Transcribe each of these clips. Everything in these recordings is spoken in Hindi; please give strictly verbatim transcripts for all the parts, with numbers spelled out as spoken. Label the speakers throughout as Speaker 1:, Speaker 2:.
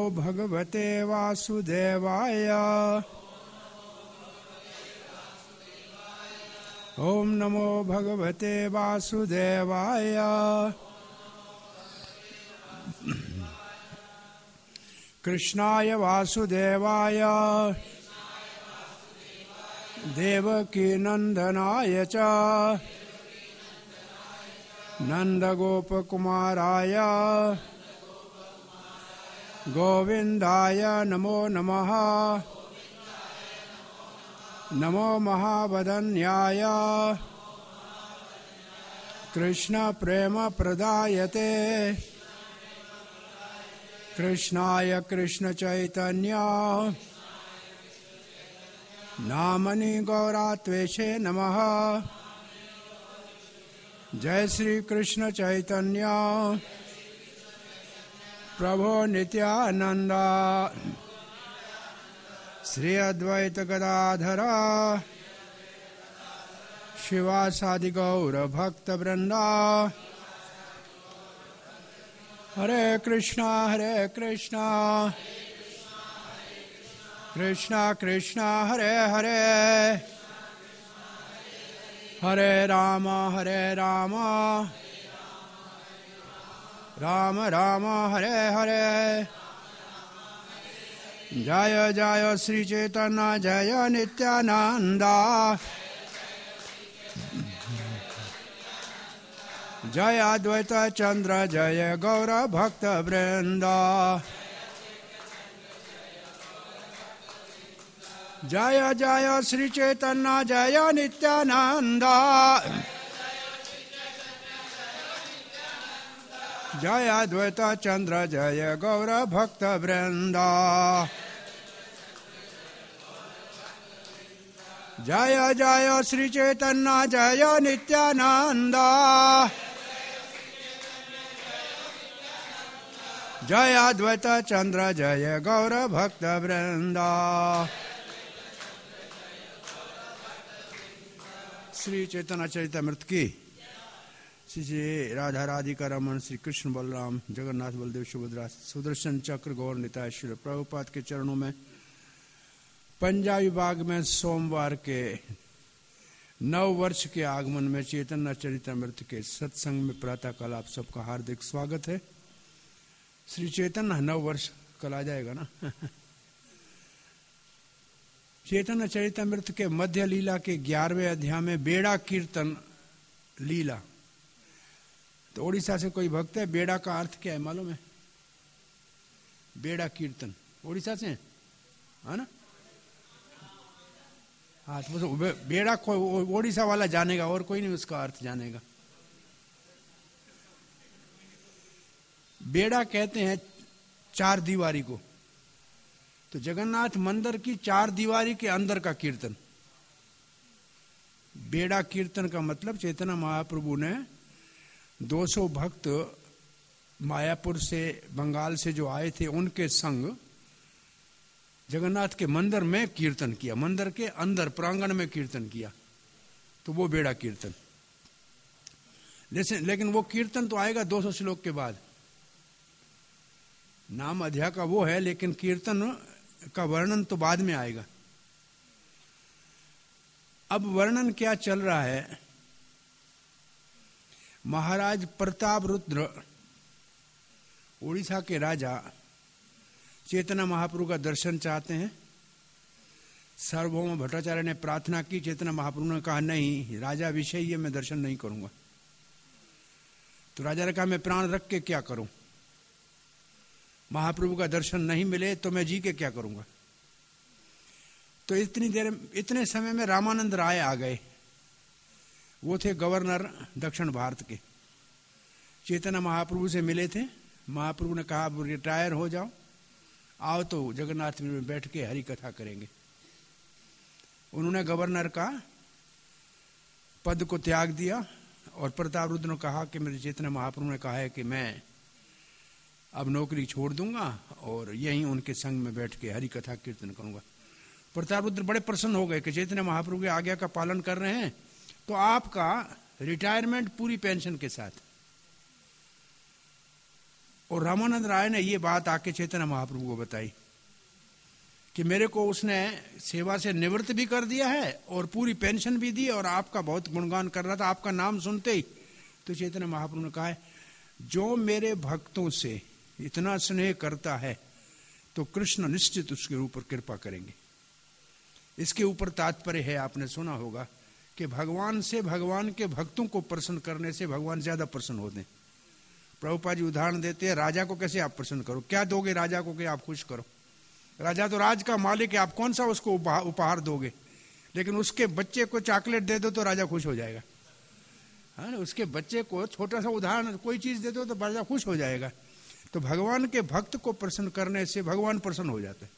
Speaker 1: भगवते वासुदेवाय। ओम नमो भगवते वासुदेवाय। कृष्णाय वासुदेवाय देवकी नंदनाय च नंदगोपकुमाराय गोविंदाय नमो नमः। नमो महावदन्याय कृष्ण प्रेम प्रदायते। कृष्णाय कृष्ण चैतन्य नामनि गौरात्वेषे नमः। जय श्री कृष्ण चैतन्य प्रभो नित्यानंद श्री अद्वैत गदाधर शिवासादि गौर भक्त वृंदा। हरे कृष्णा हरे कृष्णा कृष्णा कृष्णा हरे हरे हरे राम हरे राम राम राम हरे हरे। जय जय श्री चैतन्य जय नित्यानंद। जय अद्वैत चंद्र जय गौर भक्त वृंद। जय जय श्री चैतन्य जय नित्यानंद। जय अद्वैत चंद्र जय गौर भक्त वृंद। जय जय श्री चैतन्य जय नित्यानंद। जय अद्वैत चंद्र जय गौर भक्त वृंद। श्री चैतन्य चरितामृत की श्री श्री राधा राधिका रमन श्री कृष्ण बलराम जगन्नाथ बलदेव सुभद्रा सुदर्शन चक्र गौर निताय श्री प्रभुपाद के चरणों में पंजाबी बाग में सोमवार के नव वर्ष के आगमन में चैतन्य चरितामृत के सत्संग में प्रातः काल आप सबका हार्दिक स्वागत है। श्री चैतन्य नव वर्ष कल आ जाएगा ना। चैतन्य चरितामृत के मध्य लीला के ग्यारहवें अध्याय में बेड़ा कीर्तन लीला। तो ओडिशा से कोई भक्त है? बेड़ा का अर्थ क्या है मालूम है? बेड़ा कीर्तन ओडिशा से है ना? हाँ, तो बेड़ा कोई ओडिशा वाला जानेगा और कोई नहीं उसका अर्थ जानेगा। बेड़ा कहते हैं चार दीवारी को। तो जगन्नाथ मंदिर की चार दीवारी के अंदर का कीर्तन बेड़ा कीर्तन का मतलब चैतन्य महाप्रभु ने दो सौ भक्त मायापुर से बंगाल से जो आए थे उनके संग जगन्नाथ के मंदिर में कीर्तन किया। मंदिर के अंदर प्रांगण में कीर्तन किया, तो वो बेड़ा कीर्तन। लेकिन वो कीर्तन तो आएगा दो सौ श्लोक के बाद। नाम अध्याय का वो है, लेकिन कीर्तन का वर्णन तो बाद में आएगा। अब वर्णन क्या चल रहा है? महाराज प्रताप रुद्र उड़ीसा के राजा चैतन्य महाप्रभु का दर्शन चाहते हैं। सार्वभौम भट्टाचार्य ने प्रार्थना की, चैतन्य महाप्रभु ने कहा नहीं, राजा विषय ये मैं दर्शन नहीं करूंगा। तो राजा ने कहा मैं प्राण रख के क्या करूं? महाप्रभु का दर्शन नहीं मिले तो मैं जी के क्या करूंगा? तो इतनी देर इतने समय में रामानंद राय आ गए। वो थे गवर्नर दक्षिण भारत के। चैतन्य महाप्रभु से मिले थे। महाप्रभु ने कहा अब रिटायर हो जाओ, आओ तो जगन्नाथ में बैठ के हरि कथा करेंगे। उन्होंने गवर्नर का पद को त्याग दिया और प्रताप रुद्र ने कहा कि मेरे चैतन्य महाप्रभु ने कहा है कि मैं अब नौकरी छोड़ दूंगा और यहीं उनके संग में बैठ के हरि कथा कीर्तन करूंगा। प्रताप रुद्र बड़े प्रसन्न हो गए कि चैतन्य महाप्रभु की आज्ञा का पालन कर रहे हैं, तो आपका रिटायरमेंट पूरी पेंशन के साथ। और रामानंद राय ने ये बात आके चैतन्य महाप्रभु को बताई कि मेरे को उसने सेवा से निवृत्त भी कर दिया है और पूरी पेंशन भी दी और आपका बहुत गुणगान कर रहा था, आपका नाम सुनते ही। तो चैतन्य महाप्रभु ने कहा है, जो मेरे भक्तों से इतना स्नेह करता है तो कृष्ण निश्चित उसके ऊपर कृपा करेंगे। इसके ऊपर तात्पर्य है, आपने सुना होगा कि भगवान से भगवान के भक्तों को प्रसन्न करने से भगवान ज्यादा प्रसन्न होते हैं। प्रभुपाद जी उदाहरण देते हैं, राजा को कैसे आप प्रसन्न करो, क्या दोगे राजा को कि आप खुश करो? राजा तो राज का मालिक है, आप कौन सा उसको उपहार दोगे? लेकिन उसके बच्चे को चॉकलेट दे दो तो राजा खुश हो जाएगा, है ना? उसके बच्चे को छोटा सा उदाहरण कोई चीज दे दो तो राजा खुश हो जाएगा। तो भगवान के भक्त को प्रसन्न करने से भगवान प्रसन्न हो जाते हैं।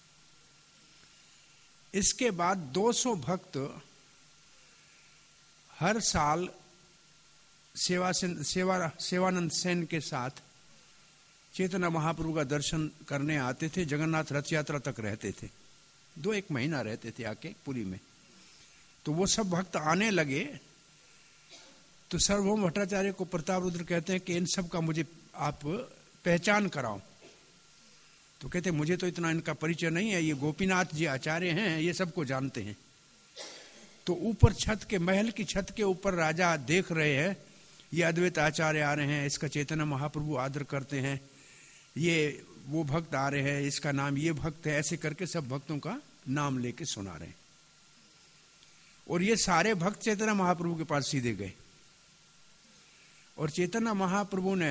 Speaker 1: इसके बाद दो सौ भक्त हर साल सेवा सेवा सेवानंद सेन के साथ चैतन्य महाप्रभु का दर्शन करने आते थे। जगन्नाथ रथ यात्रा तक रहते थे, दो एक महीना रहते थे आके पुरी में। तो वो सब भक्त आने लगे तो सार्वभौम भट्टाचार्य को प्रताप रुद्र कहते हैं कि इन सब का मुझे आप पहचान कराओ। तो कहते मुझे तो इतना इनका परिचय नहीं है, ये गोपीनाथ जी आचार्य हैं, ये सबको जानते हैं। तो ऊपर छत के महल की छत के ऊपर राजा देख रहे हैं, ये अद्वैत आचार्य आ रहे हैं, इसका चैतन्य महाप्रभु आदर करते हैं, ये वो भक्त आ रहे हैं, इसका नाम ये भक्त है, ऐसे करके सब भक्तों का नाम लेके सुना रहे हैं। और ये सारे भक्त चैतन्य महाप्रभु के पास सीधे गए और चैतन्य महाप्रभु ने,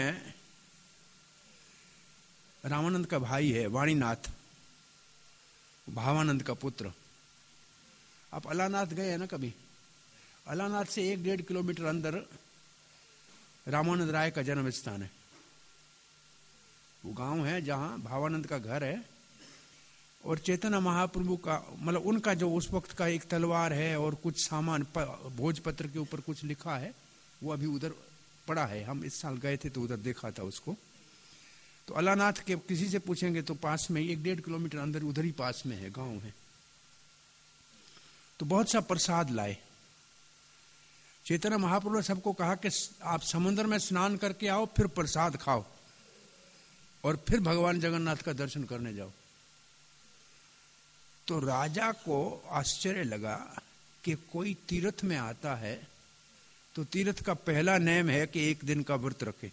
Speaker 1: रामानंद का भाई है वाणीनाथ, भावानंद का पुत्र, आप अलानाथ गए हैं ना कभी? अलानाथ से एक डेढ़ किलोमीटर अंदर रामानंद राय का जन्म स्थान है। वो गांव है जहां भावानंद का घर है और चैतन्य महाप्रभु का, मतलब उनका जो उस वक्त का एक तलवार है और कुछ सामान भोजपत्र के ऊपर कुछ लिखा है, वो अभी उधर पड़ा है। हम इस साल गए थे तो उधर देखा था उसको। तो अलानाथ के किसी से पूछेंगे तो पास में एक डेढ़ किलोमीटर अंदर उधर ही पास में है, गांव है। तो बहुत सा प्रसाद लाए। चैतन्य महाप्रभु ने सबको कहा कि आप समुद्र में स्नान करके आओ, फिर प्रसाद खाओ और फिर भगवान जगन्नाथ का दर्शन करने जाओ। तो राजा को आश्चर्य लगा कि कोई तीर्थ में आता है तो तीर्थ का पहला नियम है कि एक दिन का व्रत रखे।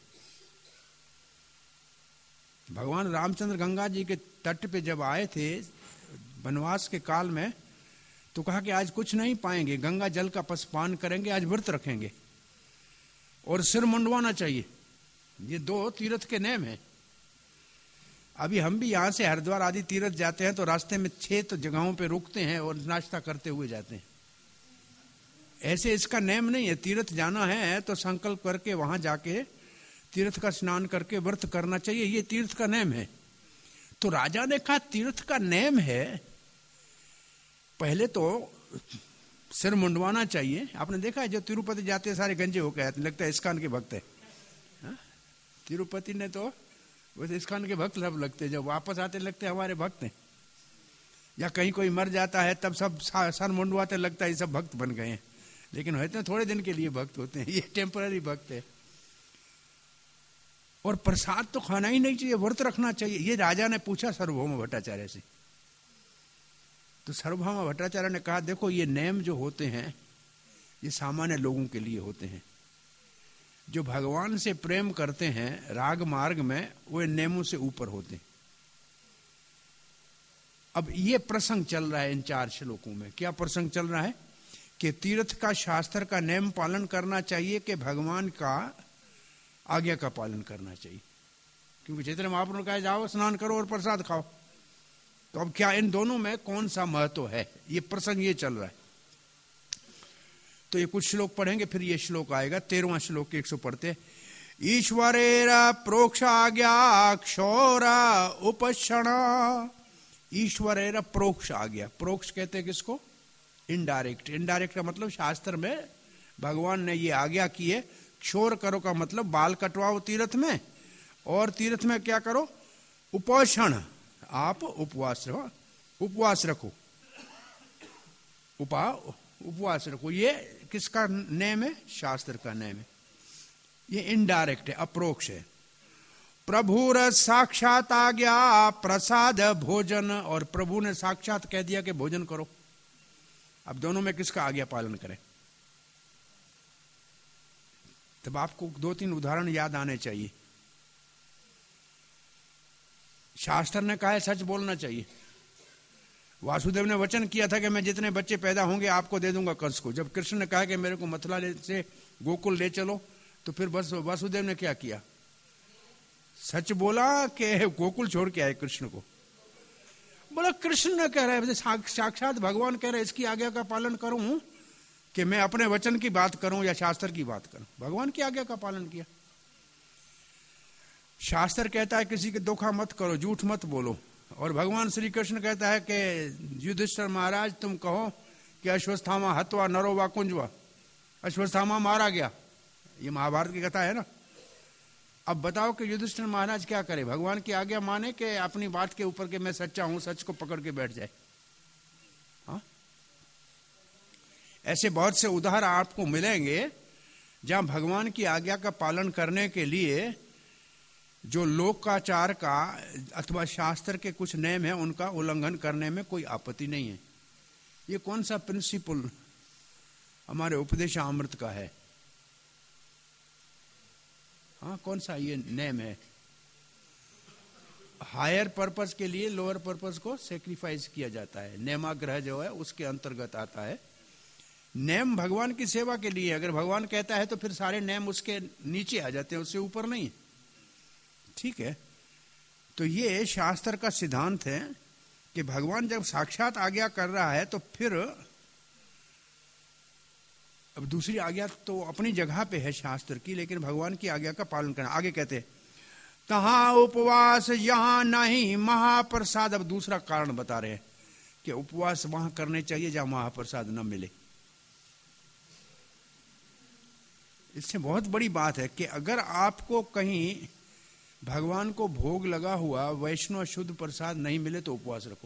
Speaker 1: भगवान रामचंद्र गंगा जी के तट पे जब आए थे वनवास के काल में, तो कहा कि आज कुछ नहीं पाएंगे, गंगा जल का पान करेंगे, आज व्रत रखेंगे और सिर मुंडवाना चाहिए। ये दो तीर्थ के नियम हैं। अभी हम भी यहां से हरिद्वार आदि तीर्थ जाते हैं तो रास्ते में छह तो जगहों पे रुकते हैं और नाश्ता करते हुए जाते हैं। ऐसे इसका नियम नहीं है। तीर्थ जाना है तो संकल्प करके वहां जाके तीर्थ का स्नान करके व्रत करना चाहिए, ये तीर्थ का नियम है। तो राजा ने कहा तीर्थ का नियम है, पहले तो सिर मुंडवाना चाहिए। आपने देखा है जो तिरुपति जाते हैं सारे गंजे होकर आते, लगता है इस्कॉन के भक्त है। हा? तिरुपति ने तो वैसे इस्कॉन के भक्त सब लगते, जब वापस आते लगते हमारे भक्त हैं। या कहीं कोई मर जाता है तब सब सर मुंडवाते, लगता है ये सब भक्त बन गए हैं, लेकिन होते हैं थोड़े दिन के लिए भक्त होते हैं, ये टेम्पररी भक्त है। और प्रसाद तो खाना ही नहीं चाहिए, व्रत रखना चाहिए। ये राजा ने पूछा सार्वभौम भट्टाचार्य से। तो सार्वभौम भट्टाचार्य ने कहा देखो ये नियम जो होते हैं ये सामान्य लोगों के लिए होते हैं, जो भगवान से प्रेम करते हैं राग मार्ग में वो नियमों से ऊपर होते हैं। अब ये प्रसंग चल रहा है इन चार श्लोकों में। क्या प्रसंग चल रहा है? कि तीर्थ का शास्त्र का नियम पालन करना चाहिए कि भगवान का आज्ञा का पालन करना चाहिए। क्योंकि चैतन्य महाप्रभु ने कहा जाओ स्नान करो और प्रसाद खाओ। तो अब क्या इन दोनों में कौन सा महत्व है, ये प्रसंग ये चल रहा है। तो ये कुछ श्लोक पढ़ेंगे फिर ये श्लोक आएगा। तेरहवां श्लोक एक सौ पढ़ते। ईश्वरेरा प्रोक्ष आज्ञा क्षोरा उपक्षण। ईश्वरेरा प्रोक्ष आज्ञा, प्रोक्ष कहते हैं किसको? इनडायरेक्ट। इनडायरेक्ट का मतलब शास्त्र में भगवान ने ये आज्ञा की है, क्षोर करो का मतलब बाल कटवाओ तीर्थ में, और तीर्थ में क्या करो? उपोषण, आप उपवास रहो, उपवास रखो, उपा उपवास रखो। ये किसका नियम है? शास्त्र का नियम है। ये इनडायरेक्ट है, अप्रोक्ष है। प्रभुर साक्षात आज्ञा प्रसाद भोजन, और प्रभु ने साक्षात कह दिया कि भोजन करो। अब दोनों में किसका आज्ञा पालन करें? तब आपको दो तीन उदाहरण याद आने चाहिए। शास्त्र ने कहा है सच बोलना चाहिए। वासुदेव ने वचन किया था कि मैं जितने बच्चे पैदा होंगे आपको दे दूंगा कंस को। जब कृष्ण ने कहा कि मेरे को मथुरा से गोकुल ले चलो, तो फिर बस वासुदेव ने क्या किया? सच बोला कि गोकुल छोड़ के आए कृष्ण को। बोला कृष्ण ने कह रहा है, साक्षात भगवान कह रहे हैं इसकी आज्ञा का पालन करूं कि मैं अपने वचन की बात करूं या शास्त्र की बात करूं? भगवान की आज्ञा का पालन किया। शास्त्र कहता है किसी के धोखा मत करो, झूठ मत बोलो, और भगवान श्री कृष्ण कहता है कि युधिष्ठिर महाराज तुम कहो कि अश्वत्थामा हत्वा नरो वा कुंजवा, अश्वत्थामा मारा गया। ये महाभारत की कथा है ना। अब बताओ कि युधिष्ठिर महाराज क्या करे? भगवान की आज्ञा माने कि अपनी बात के ऊपर के मैं सच्चा हूं, सच को पकड़ के बैठ जाए? हाँ, ऐसे बहुत से उदाहरण आपको मिलेंगे जहां भगवान की आज्ञा का पालन करने के लिए जो लोकाचार का अथवा शास्त्र के कुछ नियम है उनका उल्लंघन करने में कोई आपत्ति नहीं है। ये कौन सा प्रिंसिपल हमारे उपदेशामृत का है? हाँ, कौन सा ये नेम है? हायर पर्पस के लिए लोअर पर्पस को सेक्रीफाइस किया जाता है। नेमाग्रह जो है उसके अंतर्गत आता है। नेम भगवान की सेवा के लिए, अगर भगवान कहता है तो फिर सारे नेम उसके नीचे आ जाते हैं, उससे ऊपर नहीं। ठीक है, तो ये शास्त्र का सिद्धांत है कि भगवान जब साक्षात आज्ञा कर रहा है तो फिर अब दूसरी आज्ञा तो अपनी जगह पे है शास्त्र की, लेकिन भगवान की आज्ञा का पालन करना। आगे कहते हैं तहां उपवास यहां नहीं महाप्रसाद। अब दूसरा कारण बता रहे हैं कि उपवास वहां करने चाहिए जहां महाप्रसाद न मिले। इससे बहुत बड़ी बात है कि अगर आपको कहीं भगवान को भोग लगा हुआ वैष्णव शुद्ध प्रसाद नहीं मिले तो उपवास रखो।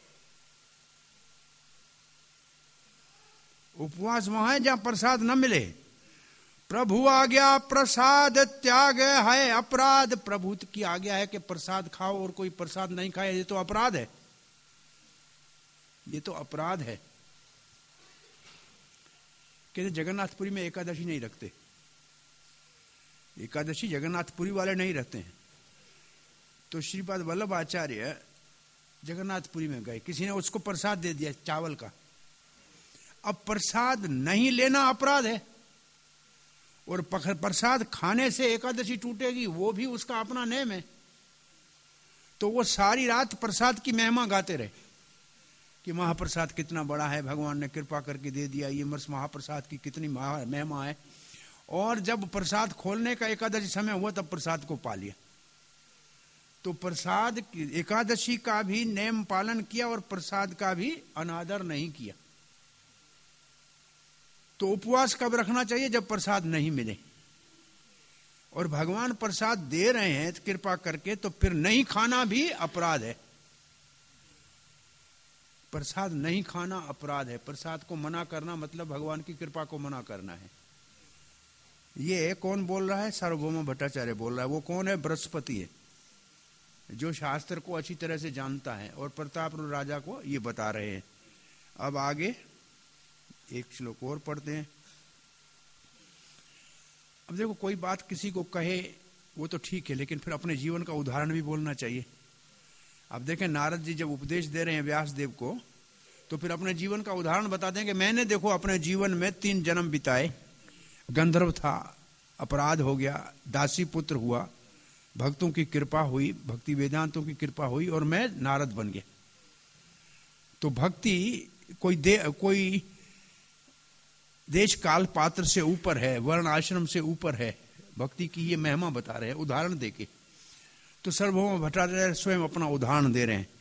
Speaker 1: उपवास वहां है जहां प्रसाद न मिले। प्रभु आज्ञा प्रसाद त्याग है अपराध। प्रभु की आज्ञा है कि प्रसाद खाओ और कोई प्रसाद नहीं खाए, ये तो अपराध है। ये तो अपराध है। कहते जगन्नाथपुरी में एकादशी नहीं रखते। एकादशी जगन्नाथपुरी वाले नहीं रहते हैं। तो श्रीपाद वल्लभ आचार्य जगन्नाथपुरी में गए, किसी ने उसको प्रसाद दे दिया चावल का। अब प्रसाद नहीं लेना अपराध है, और प्रसाद खाने से एकादशी टूटेगी, वो भी उसका अपना नेम है। तो वो सारी रात प्रसाद की महिमा गाते रहे कि महाप्रसाद कितना बड़ा है, भगवान ने कृपा करके दे दिया, ये मर्स महाप्रसाद की कितनी महिमा है। और जब प्रसाद खोलने का एकादशी समय हुआ तब प्रसाद को पा लिया। तो प्रसाद एकादशी का भी नेम पालन किया और प्रसाद का भी अनादर नहीं किया। तो उपवास कब रखना चाहिए? जब प्रसाद नहीं मिले। और भगवान प्रसाद दे रहे हैं कृपा करके, तो फिर नहीं खाना भी अपराध है। प्रसाद नहीं खाना अपराध है। प्रसाद को मना करना मतलब भगवान की कृपा को मना करना है। ये कौन बोल रहा है? सार्वभौम भट्टाचार्य बोल रहा है। वो कौन है? बृहस्पति है, जो शास्त्र को अच्छी तरह से जानता है, और प्रताप राजा को ये बता रहे हैं। अब आगे एक श्लोक और पढ़ते हैं। अब देखो, कोई बात किसी को कहे वो तो ठीक है, लेकिन फिर अपने जीवन का उदाहरण भी बोलना चाहिए। अब देखें, नारद जी जब उपदेश दे रहे हैं व्यास देव को, तो फिर अपने जीवन का उदाहरण बताते हैं कि मैंने देखो अपने जीवन में तीन जन्म बिताए। गंधर्व था, अपराध हो गया, दासी पुत्र हुआ, भक्तों की कृपा हुई, भक्ति वेदांतों की कृपा हुई, और मैं नारद बन गया। तो भक्ति कोई दे कोई देश काल पात्र से ऊपर है, वर्ण आश्रम से ऊपर है। भक्ति की ये महिमा बता रहे हैं उदाहरण देके। तो सार्वभौम भट्टाचार्य स्वयं अपना उदाहरण दे रहे हैं।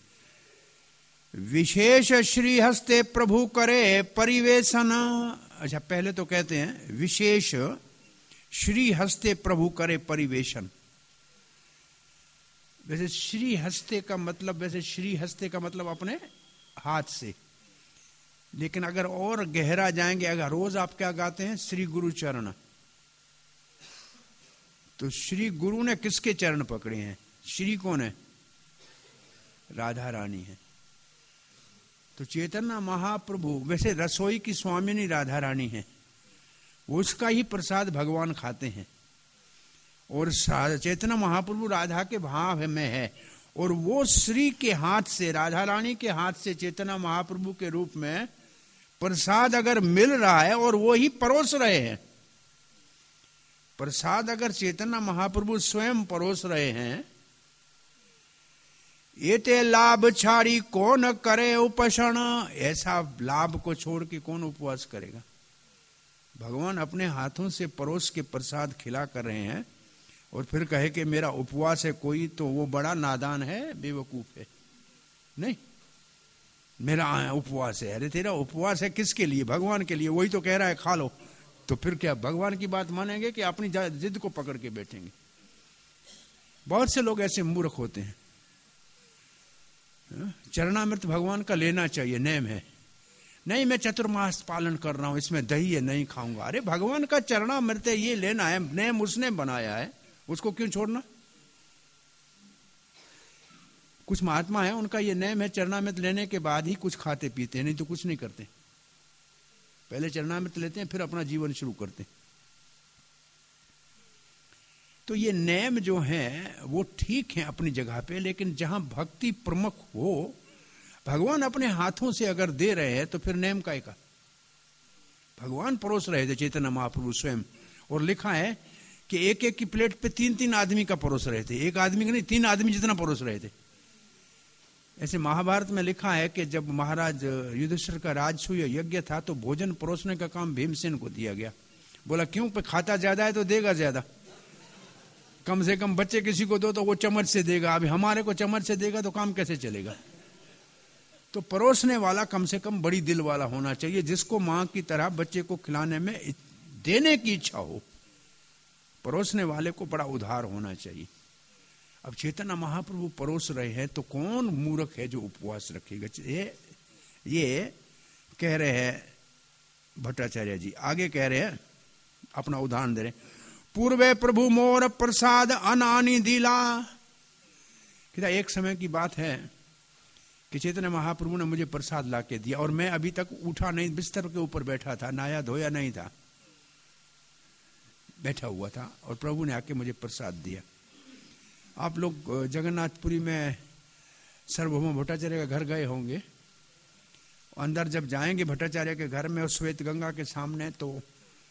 Speaker 1: विशेष श्री हस्ते प्रभु करे परिवेशन। अच्छा, पहले तो कहते हैं विशेष श्री हस्ते प्रभु करे परिवेशन। वैसे श्री हस्ते का मतलब वैसे श्री हस्ते का मतलब अपने हाथ से, लेकिन अगर और गहरा जाएंगे, अगर रोज आप क्या गाते हैं? श्री गुरु चरण। तो श्री गुरु ने किसके चरण पकड़े हैं? श्री कौन है? राधा रानी है। तो चैतन्य महाप्रभु, वैसे रसोई की स्वामिनी राधा रानी है, उसका ही प्रसाद भगवान खाते हैं। और चैतन्य महाप्रभु राधा के भाव में है, और वो श्री के हाथ से, राधा रानी के हाथ से चैतन्य महाप्रभु के रूप में प्रसाद अगर मिल रहा है और वो ही परोस रहे हैं, प्रसाद अगर चैतन्य महाप्रभु स्वयं परोस रहे हैं, एते लाभ छाड़ी कौन करे उपासण, ऐसा लाभ को छोड़ के कौन उपवास करेगा? भगवान अपने हाथों से परोस के प्रसाद खिला कर रहे हैं और फिर कहे कि मेरा उपवास है कोई, तो वो बड़ा नादान है, बेवकूफ है। नहीं, मेरा उपवास है। अरे तेरा उपवास है किसके लिए? भगवान के लिए। वही तो कह रहा है खा लो। तो फिर क्या भगवान की बात मानेंगे कि अपनी जिद को पकड़ के बैठेंगे? बहुत से लोग ऐसे मूर्ख होते हैं। चरणामृत भगवान का लेना चाहिए, नेम है। नहीं, मैं चतुर्मास पालन कर रहा हूं, इसमें दही है, नहीं खाऊंगा। अरे भगवान का चरणामृत है, ये लेना है, नेम उसने बनाया है, उसको क्यों छोड़ना? कुछ महात्मा है, उनका ये नेम है, चरणामृत लेने के बाद ही कुछ खाते पीते हैं, नहीं तो कुछ नहीं करते। पहले चरणामृत लेते हैं, फिर अपना जीवन शुरू करते हैं। तो ये नेम जो है वो ठीक है अपनी जगह पे, लेकिन जहां भक्ति प्रमुख हो, भगवान अपने हाथों से अगर दे रहे हैं तो फिर नेम काय का? भगवान परोस रहे थे चैतन्य महाप्रभु स्वयं, और लिखा है कि एक एक की प्लेट पे तीन तीन आदमी का परोस रहे थे, एक आदमी का नहीं, तीन आदमी जितना परोस रहे थे। ऐसे महाभारत में लिखा है कि जब महाराज युधिष्ठिर का राजसूय यज्ञ था तो भोजन परोसने का काम भीमसेन को दिया गया। बोला क्यों? पे खाता ज्यादा है तो देगा ज्यादा, कम से कम बच्चे किसी को दो तो वो चम्मच से देगा, अभी हमारे को चम्मच से देगा तो काम कैसे चलेगा? तो परोसने वाला कम से कम बड़ी दिल वाला होना चाहिए, जिसको मां की तरह बच्चे को खिलाने में देने की इच्छा हो। परोसने वाले को बड़ा उदार होना चाहिए। अब चैतन्य महाप्रभु परोस रहे हैं तो कौन मूर्ख है जो उपवास रखेगा? ये ये कह रहे हैं भट्टाचार्य जी, आगे कह रहे हैं, अपना उदाहरण दे रहे हैं। पूर्वे प्रभु मोर प्रसाद अनानी दिला। क्या एक समय की बात है कि चैतन्य महाप्रभु ने मुझे प्रसाद ला के दिया, और मैं अभी तक उठा नहीं, बिस्तर के ऊपर बैठा था, नहाया धोया नहीं था, बैठा हुआ था, और प्रभु ने आके मुझे प्रसाद दिया। आप लोग जगन्नाथपुरी में सार्वभौम भट्टाचार्य का घर गए होंगे। अंदर जब जाएंगे भट्टाचार्य के घर में, और श्वेत गंगा के सामने, तो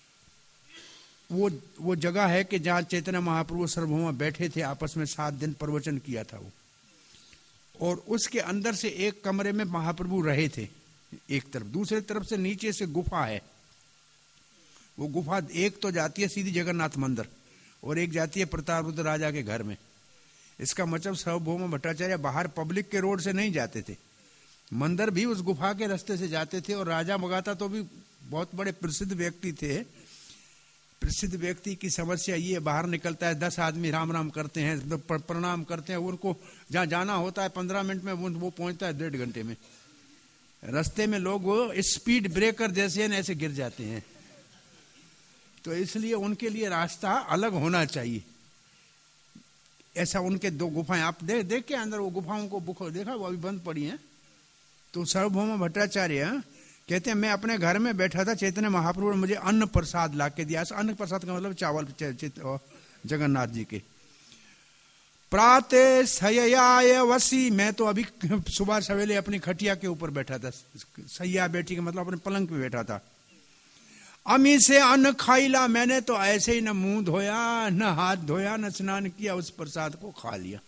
Speaker 1: वो वो जगह है कि जहाँ चैतन्य महाप्रभु सार्वभौम बैठे थे, आपस में सात दिन प्रवचन किया था वो। और उसके अंदर से एक कमरे में महाप्रभु रहे थे एक तरफ, दूसरी तरफ से नीचे से गुफा है। वो गुफा एक तो जाती है सीधी जगन्नाथ मंदिर, और एक जाती है प्रतापरुद्र राजा के घर में। इसका मतलब सार्वभौम भट्टाचार्य बाहर पब्लिक के रोड से नहीं जाते थे, मंदिर भी उस गुफा के रास्ते से जाते थे। और राजा मगाता तो भी बहुत बड़े प्रसिद्ध व्यक्ति थे। प्रसिद्ध व्यक्ति की समस्या ये, बाहर निकलता है, दस आदमी राम राम करते हैं, प्रणाम करते हैं, उनको जहाँ जाना होता है पंद्रह मिनट में, वो पहुंचता है डेढ़ घंटे में। रास्ते में लोग स्पीड ब्रेकर जैसे हैं ऐसे गिर जाते हैं। तो इसलिए उनके लिए रास्ता अलग होना चाहिए। ऐसा उनके दो गुफाएं आप देख देख के अंदर वो गुफाओं को बुख देखा, वो अभी बंद पड़ी हैं। तो सार्वभौम भट्टाचार्य कहते हैं मैं अपने घर में बैठा था, चैतन्य महाप्रभु ने मुझे अन्न प्रसाद ला के दिया। अन्न प्रसाद का मतलब चावल जगन्नाथ जी के। प्रातः सयाय वसी, मैं तो अभी सुबह सवेरे अपनी खटिया के ऊपर बैठा था, सैया बैठी के मतलब अपने पलंग पे बैठा था। अमी से अन्न खाईला, मैंने तो ऐसे ही न मुंह धोया, न हाथ धोया, न स्नान किया, उस प्रसाद को खा लिया।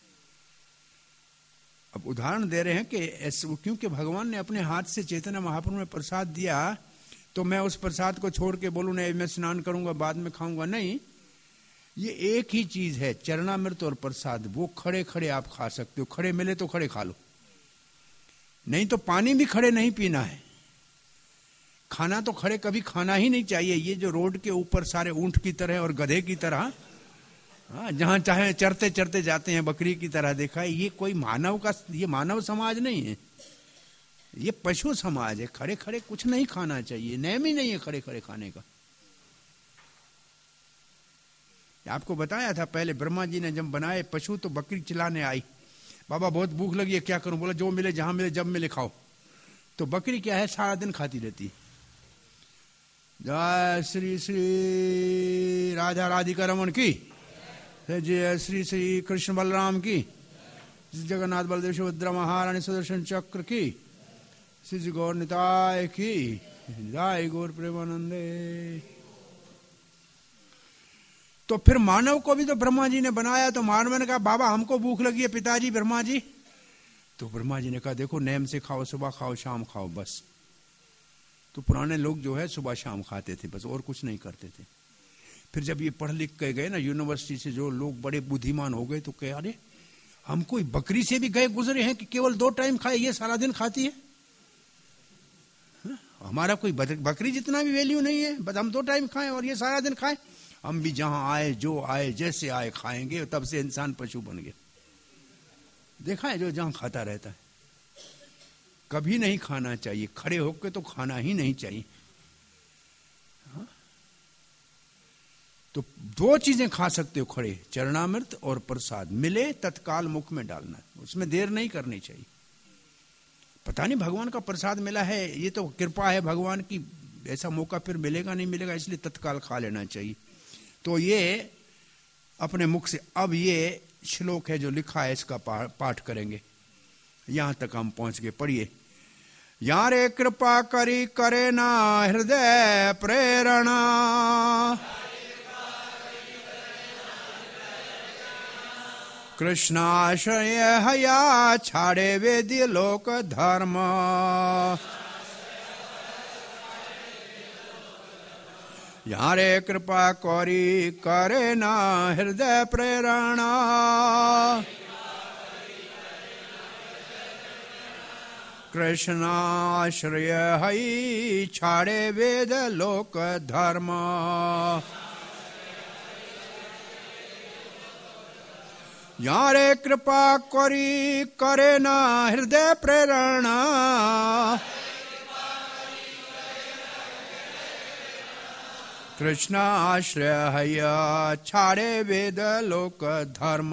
Speaker 1: अब उदाहरण दे रहे हैं कि ऐसे, क्योंकि भगवान ने अपने हाथ से चैतन्य महाप्रभु में प्रसाद दिया, तो मैं उस प्रसाद को छोड़ के बोलूं नहीं मैं स्नान करूंगा बाद में खाऊंगा, नहीं। ये एक ही चीज है, चरणामृत और प्रसाद। वो खड़े खड़े आप खा सकते हो, खड़े मिले तो खड़े खा लो, नहीं तो पानी भी खड़े नहीं पीना है। खाना तो खड़े कभी खाना ही नहीं चाहिए। ये जो रोड के ऊपर सारे ऊंट की तरह और गधे की तरह, हाँ, जहां चाहे चरते चरते जाते हैं, बकरी की तरह देखा है, ये कोई मानव का, ये मानव समाज नहीं है, ये पशु समाज है। खड़े खड़े कुछ नहीं खाना चाहिए, नेम ही नहीं है खड़े खड़े खाने का। आपको बताया था पहले, ब्रह्मा जी ने जब बनाए पशु तो बकरी चिल्लाने आई, बाबा बहुत भूख लगी है क्या करूं? बोला जो मिले जहां मिले जब मिले खाओ। तो बकरी क्या है, सारा दिन खाती रहती। जय श्री श्री राधा राधिका रमन की जय, श्री श्री कृष्ण बलराम की, जगन्नाथ बलदेव सुभद्रा महारानी सुदर्शन चक्र की, श्री गौर निताय की जय, गौर प्रेमानंदे। तो फिर मानव को भी तो ब्रह्मा जी ने बनाया, तो मानव ने कहा बाबा हमको भूख लगी है पिताजी ब्रह्मा जी। तो ब्रह्मा जी ने कहा देखो नेम से खाओ, सुबह खाओ शाम खाओ बस। तो पुराने लोग जो है सुबह शाम खाते थे बस, और कुछ नहीं करते थे। फिर जब ये पढ़ लिख के गए ना यूनिवर्सिटी से, जो लोग बड़े बुद्धिमान हो गए, तो कहे अरे हम कोई बकरी से भी गए गुजरे हैं कि केवल दो टाइम खाए, ये सारा दिन खाती है। हा? हमारा कोई बकरी जितना भी वैल्यू नहीं है, बस हम दो टाइम खाएं और ये सारा दिन खाएं। हम भी जहां आए जो आए जैसे आए खाएंगे, तब से इंसान पशु बन गए। देखा है जो जहां खाता रहता है। कभी नहीं खाना चाहिए, खड़े होकर तो खाना ही नहीं चाहिए। हाँ? तो दो चीजें खा सकते हो खड़े, चरणामृत और प्रसाद, मिले तत्काल मुख में डालना, उसमें देर नहीं करनी चाहिए। पता नहीं भगवान का प्रसाद मिला है, ये तो कृपा है भगवान की, ऐसा मौका फिर मिलेगा नहीं मिलेगा, इसलिए तत्काल खा लेना चाहिए। तो ये अपने मुख से, अब ये श्लोक है जो लिखा है, इसका पाठ करेंगे। यहां तक हम पहुंच गए, पढ़िए। यारे कृपा करी करे ना हृदय प्रेरणा, कृष्णाश्रय हया छाड़े वेद्य लोक धर्म, यारे कृपा करी करे ना हृदय प्रेरणा, कृष्णाश्रय हई छाड़े वेद लोक धर्म, यारे कृपा करी करे ना हृदय प्रेरणा, कृष्ण आश्रय हया छाड़े वेद लोक धर्म,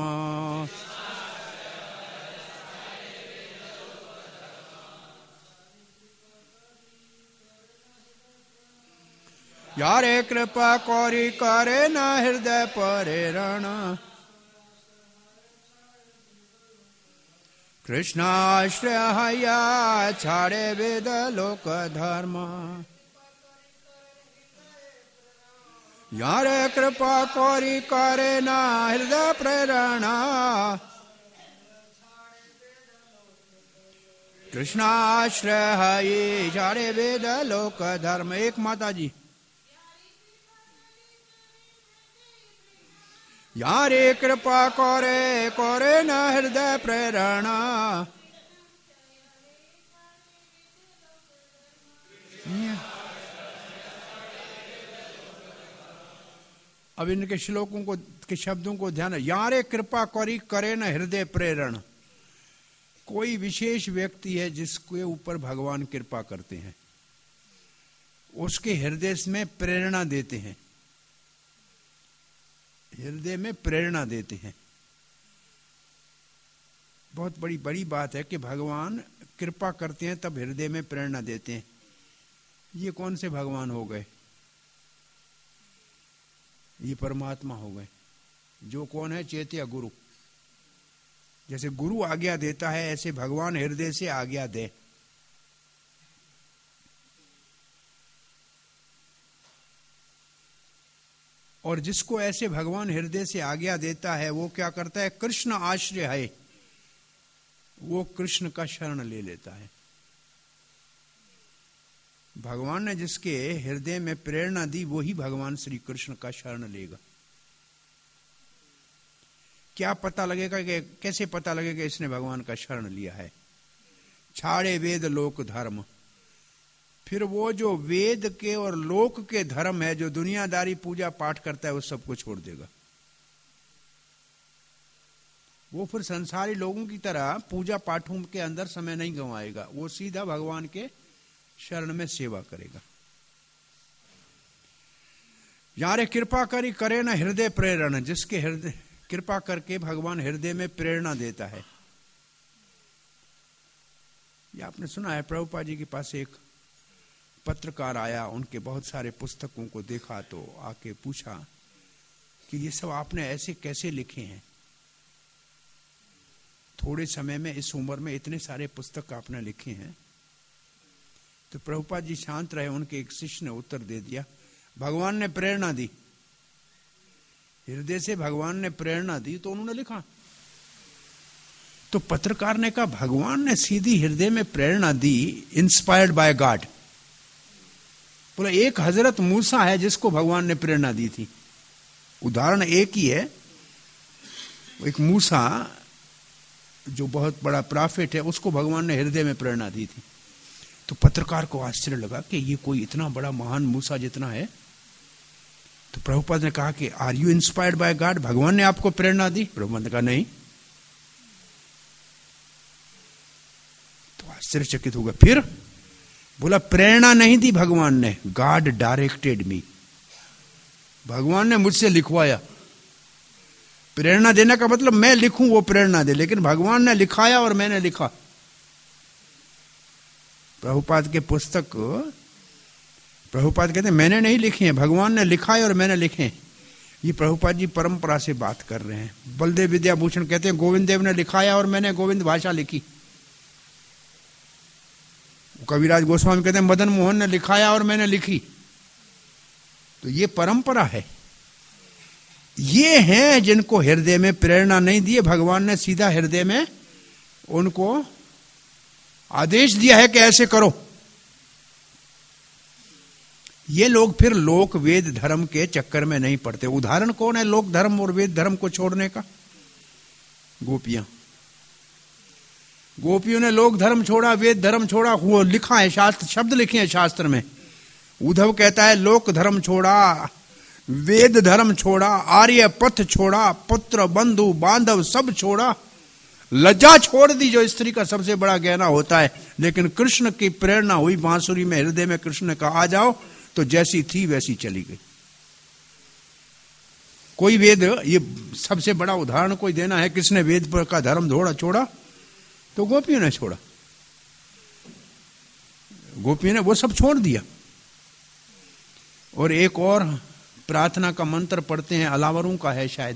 Speaker 1: यारे कृपा करी करे न हृदय प्रेरणा, कृष्ण आश्रय हया छाड़े वेद लोक धर्म, यारे कृपा करी करे ना हृदय प्रेरणा, कृष्णाश्रय हई छाड़े वेद लोक धर्म। एक माता जी, यारे कृपा करे करे ना हृदय प्रेरणा, अब इनके श्लोकों को के शब्दों को ध्यान, यारे कृपा करी करे न हृदय प्रेरण। कोई विशेष व्यक्ति है जिसके ऊपर भगवान कृपा करते हैं, उसके हृदय में प्रेरणा देते हैं, हृदय में प्रेरणा देते हैं। बहुत बड़ी बड़ी बात है कि भगवान कृपा करते हैं तब हृदय में प्रेरणा देते हैं। ये कौन से भगवान हो गए? ये परमात्मा हो गए। जो कौन है? चेत्या गुरु। जैसे गुरु आज्ञा देता है, ऐसे भगवान हृदय से आज्ञा दे। और जिसको ऐसे भगवान हृदय से आज्ञा देता है वो क्या करता है? कृष्ण आश्रय है, वो कृष्ण का शरण ले लेता है। भगवान ने जिसके हृदय में प्रेरणा दी वही भगवान श्री कृष्ण का शरण लेगा। क्या पता लगेगा कि कैसे पता लगेगा इसने भगवान का शरण लिया है? छाड़े वेद लोक धर्म। फिर वो जो वेद के और लोक के धर्म है, जो दुनियादारी पूजा पाठ करता है, वो सबको छोड़ देगा। वो फिर संसारी लोगों की तरह पूजा पाठों के अंदर समय नहीं गंवाएगा, वो सीधा भगवान के शरण में सेवा करेगा। जारे कृपा करी करे ना हृदय प्रेरणा, जिसके हृदय कृपा करके भगवान हृदय में प्रेरणा देता है। ये आपने सुना है, प्रभुपाद जी के पास एक पत्रकार आया, उनके बहुत सारे पुस्तकों को देखा तो आके पूछा कि ये सब आपने ऐसे कैसे लिखे हैं, थोड़े समय में, इस उम्र में इतने सारे पुस्तक आपने लिखे हैं। तो प्रभुपाद जी शांत रहे। उनके एक शिष्य ने उत्तर दे दिया, भगवान ने प्रेरणा दी, हृदय से भगवान ने प्रेरणा दी तो उन्होंने लिखा। तो पत्रकार ने कहा, भगवान ने सीधी हृदय में प्रेरणा दी, इंस्पायर्ड बाय गॉड। बोला एक हजरत मूसा है जिसको भगवान ने प्रेरणा दी थी, उदाहरण एक ही है। एक मूसा जो बहुत बड़ा प्रॉफिट है, उसको भगवान ने हृदय में प्रेरणा दी थी। तो पत्रकार को आश्चर्य लगा कि ये कोई इतना बड़ा महान मूसा जितना है। तो प्रभुपाद ने कहा कि are you inspired by God, भगवान ने आपको प्रेरणा दी? प्रभुपाद ने कहा नहीं। तो आश्चर्यचकित हो गया। फिर बोला प्रेरणा नहीं दी भगवान ने, गॉड डायरेक्टेड मी, भगवान ने मुझसे लिखवाया। प्रेरणा देने का मतलब मैं लिखूं वो प्रेरणा दे, लेकिन भगवान ने लिखाया और मैंने लिखा। प्रभुपाद के पुस्तक प्रभुपाद कहते हैं मैंने नहीं लिखी है, भगवान ने लिखा है और मैंने लिखे हैं। ये प्रभुपाद जी परंपरा से बात कर रहे हैं। बलदेव विद्याभूषण कहते हैं गोविंद देव ने लिखाया और मैंने गोविंद भाषा लिखी। कविराज गोस्वामी कहते हैं मदन मोहन ने लिखाया और मैंने लिखी। तो ये परंपरा है। ये हैं जिनको हृदय में प्रेरणा नहीं दी, भगवान ने सीधा हृदय में उनको आदेश दिया है कि ऐसे करो। ये लोग फिर लोक वेद धर्म के चक्कर में नहीं पड़ते। उदाहरण कौन है लोक धर्म और वेद धर्म को छोड़ने का? गोपियां। गोपियों ने लोक धर्म छोड़ा, वेद धर्म छोड़ा। वो लिखा है, शास्त्र शब्द लिखे हैं शास्त्र में। उद्धव कहता है लोक धर्म छोड़ा, वेद धर्म छोड़ा, आर्य पथ छोड़ा, पुत्र बंधु बांधव सब छोड़ा, लज्जा छोड़ दी जो स्त्री का सबसे बड़ा गहना होता है। लेकिन कृष्ण की प्रेरणा हुई बांसुरी में, हृदय में कृष्ण ने कहा आ जाओ, तो जैसी थी वैसी चली गई। कोई वेद, ये सबसे बड़ा उदाहरण कोई देना है किसने वेद पर का धर्म छोड़ा छोड़ा तो गोपियों ने छोड़ा। गोपियों ने वो सब छोड़ दिया। और एक और प्रार्थना का मंत्र पढ़ते हैं, अलावरों का है शायद।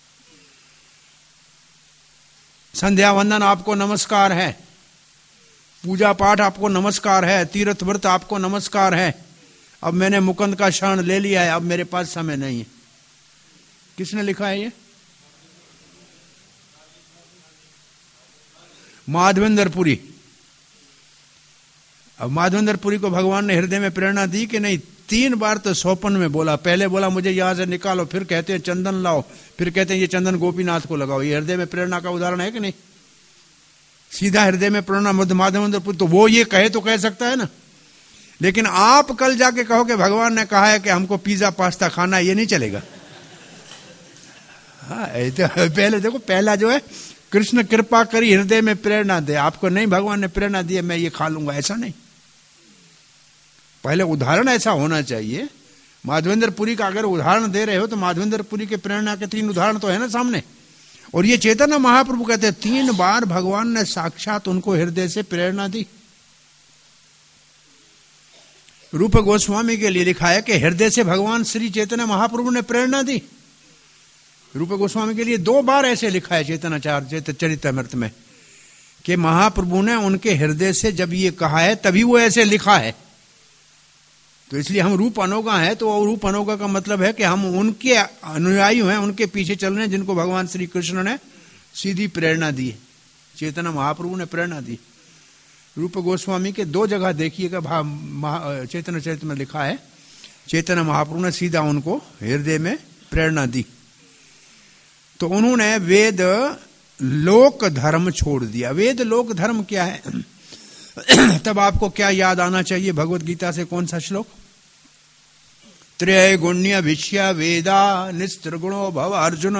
Speaker 1: संध्या वंदन आपको नमस्कार है, पूजा पाठ आपको नमस्कार है, तीर्थ व्रत आपको नमस्कार है। अब मैंने मुकुंद का शरण ले लिया है, अब मेरे पास समय नहीं है। किसने लिखा है ये? माधवेंद्र पुरी। अब माधवेंद्र पुरी को भगवान ने हृदय में प्रेरणा दी कि नहीं? तीन बार तो सोपन में बोला। पहले बोला मुझे यहां से निकालो, फिर कहते हैं चंदन लाओ, फिर कहते हैं ये चंदन गोपीनाथ को लगाओ। ये हृदय में प्रेरणा का उदाहरण है कि नहीं? सीधा हृदय में प्रेरणा माधवेंद्र पुरी, तो वो ये कहे तो कह सकता है ना। लेकिन आप कल जाके कहो कि भगवान ने कहा है कि हमको पिज्जा पास्ता खाना है, ये नहीं चलेगा। हाँ, तो पहले देखो, पहला जो है कृष्ण कृपा करी हृदय में प्रेरणा दे। आपको नहीं भगवान ने प्रेरणा दी है मैं ये खा लूंगा, ऐसा नहीं। पहले उदाहरण ऐसा होना चाहिए। माधवेंद्र पुरी का अगर उदाहरण दे रहे हो तो माधवेंद्र पुरी के प्रेरणा के तीन उदाहरण तो है ना सामने। और ये चैतन्य महाप्रभु कहते हैं तीन बार भगवान ने साक्षात उनको हृदय से प्रेरणा दी। रूप गोस्वामी के लिए लिखा है कि हृदय से भगवान श्री चैतन्य महाप्रभु ने प्रेरणा दी। रूप गोस्वामी के लिए दो बार ऐसे लिखा है चैतन्याचार्य चरितमृत में कि महाप्रभु ने उनके हृदय से जब ये कहा है तभी वो ऐसे लिखा है। तो इसलिए हम रूप अनोगा है, तो रूप अनोगा का मतलब है कि हम उनके अनुयायी हैं, उनके पीछे चल रहे हैं जिनको भगवान श्री कृष्ण ने सीधी प्रेरणा दी है, चैतन्य महाप्रभु ने प्रेरणा दी। रूप गोस्वामी के दो जगह देखिएगा, चैतन्य चरित में लिखा है चैतन्य महाप्रभु ने सीधा उनको हृदय में प्रेरणा दी। तो उन्होंने वेद लोक धर्म छोड़ दिया। वेद लोक धर्म क्या है? तब आपको क्या याद आना चाहिए भगवत गीता से? कौन सा श्लोक? त्रय गुण्य विषय वेदा निस्त्रिगुणो भव अर्जुन।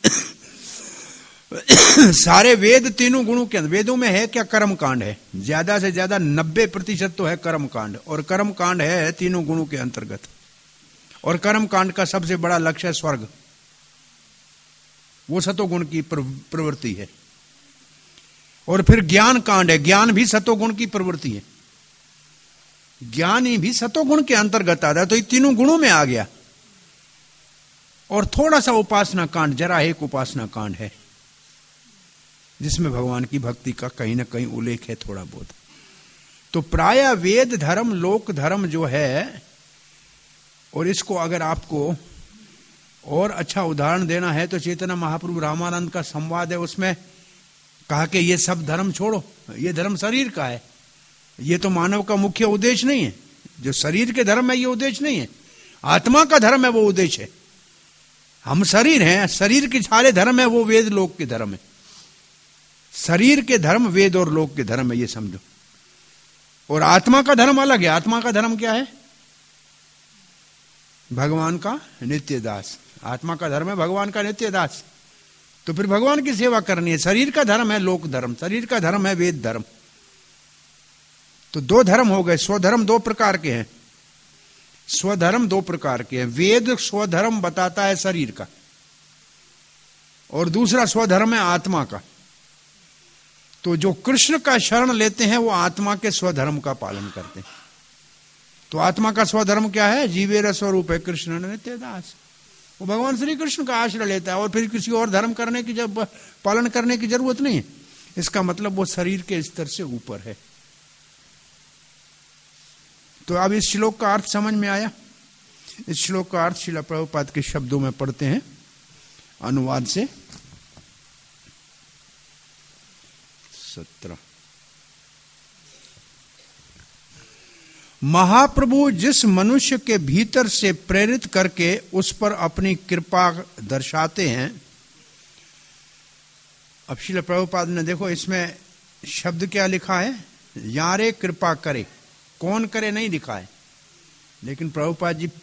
Speaker 1: सारे वेद तीनों गुणों के अंदर। वेदों में है क्या? कर्म कांड है, ज्यादा से ज्यादा नब्बे प्रतिशत तो है कर्म कांड, और कर्म कांड है तीनों गुणों के अंतर्गत। और कर्म कांड का सबसे बड़ा लक्ष्य है स्वर्ग, वो सतोगुण की प्रवृत्ति है। और फिर ज्ञान कांड है, ज्ञान भी सतोगुण की प्रवृत्ति है, ज्ञान ही भी सतोगुण के अंतर्गत आता है, तो ये तीनों गुणों में आ गया। और थोड़ा सा उपासना कांड, जरा एक उपासना कांड है जिसमें भगवान की भक्ति का कहीं ना कहीं उल्लेख है थोड़ा बहुत। तो प्राय वेद धर्म लोक धर्म जो है, और इसको अगर आपको और अच्छा उदाहरण देना है तो चैतन्य महाप्रभु रामानंद का संवाद है, उसमें कहा कि ये सब धर्म छोड़ो, ये धर्म शरीर का है, ये तो मानव का मुख्य उद्देश्य नहीं है। जो शरीर के धर्म है ये उद्देश्य नहीं है, आत्मा का धर्म है वो उद्देश्य है। हम शरीर हैं, शरीर के सारे धर्म है वो वेद लोक के धर्म है। शरीर के धर्म वेद और लोक के धर्म है, ये समझो। और आत्मा का धर्म अलग है। आत्मा का धर्म क्या है? भगवान का नित्य दास। आत्मा का धर्म है भगवान का नित्य दास। तो फिर भगवान की सेवा करनी है। शरीर का धर्म है लोक धर्म, शरीर का धर्म है वेद धर्म। तो दो धर्म हो गए। स्वधर्म दो प्रकार के हैं, स्वधर्म दो प्रकार के हैं। वेद स्वधर्म बताता है शरीर का, और दूसरा स्वधर्म है आत्मा का। तो जो कृष्ण का शरण लेते हैं वो आत्मा के स्वधर्म का पालन करते हैं। तो आत्मा का स्वधर्म क्या है? जीवेर स्वरूप है कृष्ण नित्य दास। वो भगवान श्री कृष्ण का आश्रय लेता है, और फिर किसी और धर्म करने की जब पालन करने की जरूरत नहीं है। इसका मतलब वो शरीर के स्तर से ऊपर है। तो अब इस श्लोक का अर्थ समझ में आया। इस श्लोक का अर्थ श्रील प्रभुपाद के शब्दों में पढ़ते हैं अनुवाद से। सत्रह। महाप्रभु जिस मनुष्य के भीतर से प्रेरित करके उस पर अपनी कृपा दर्शाते हैं। अब श्रील प्रभुपाद ने देखो इसमें शब्द क्या लिखा है, यारे कृपा करे, कौन करे नहीं लिखा है, लेकिन प्रभुपाद जी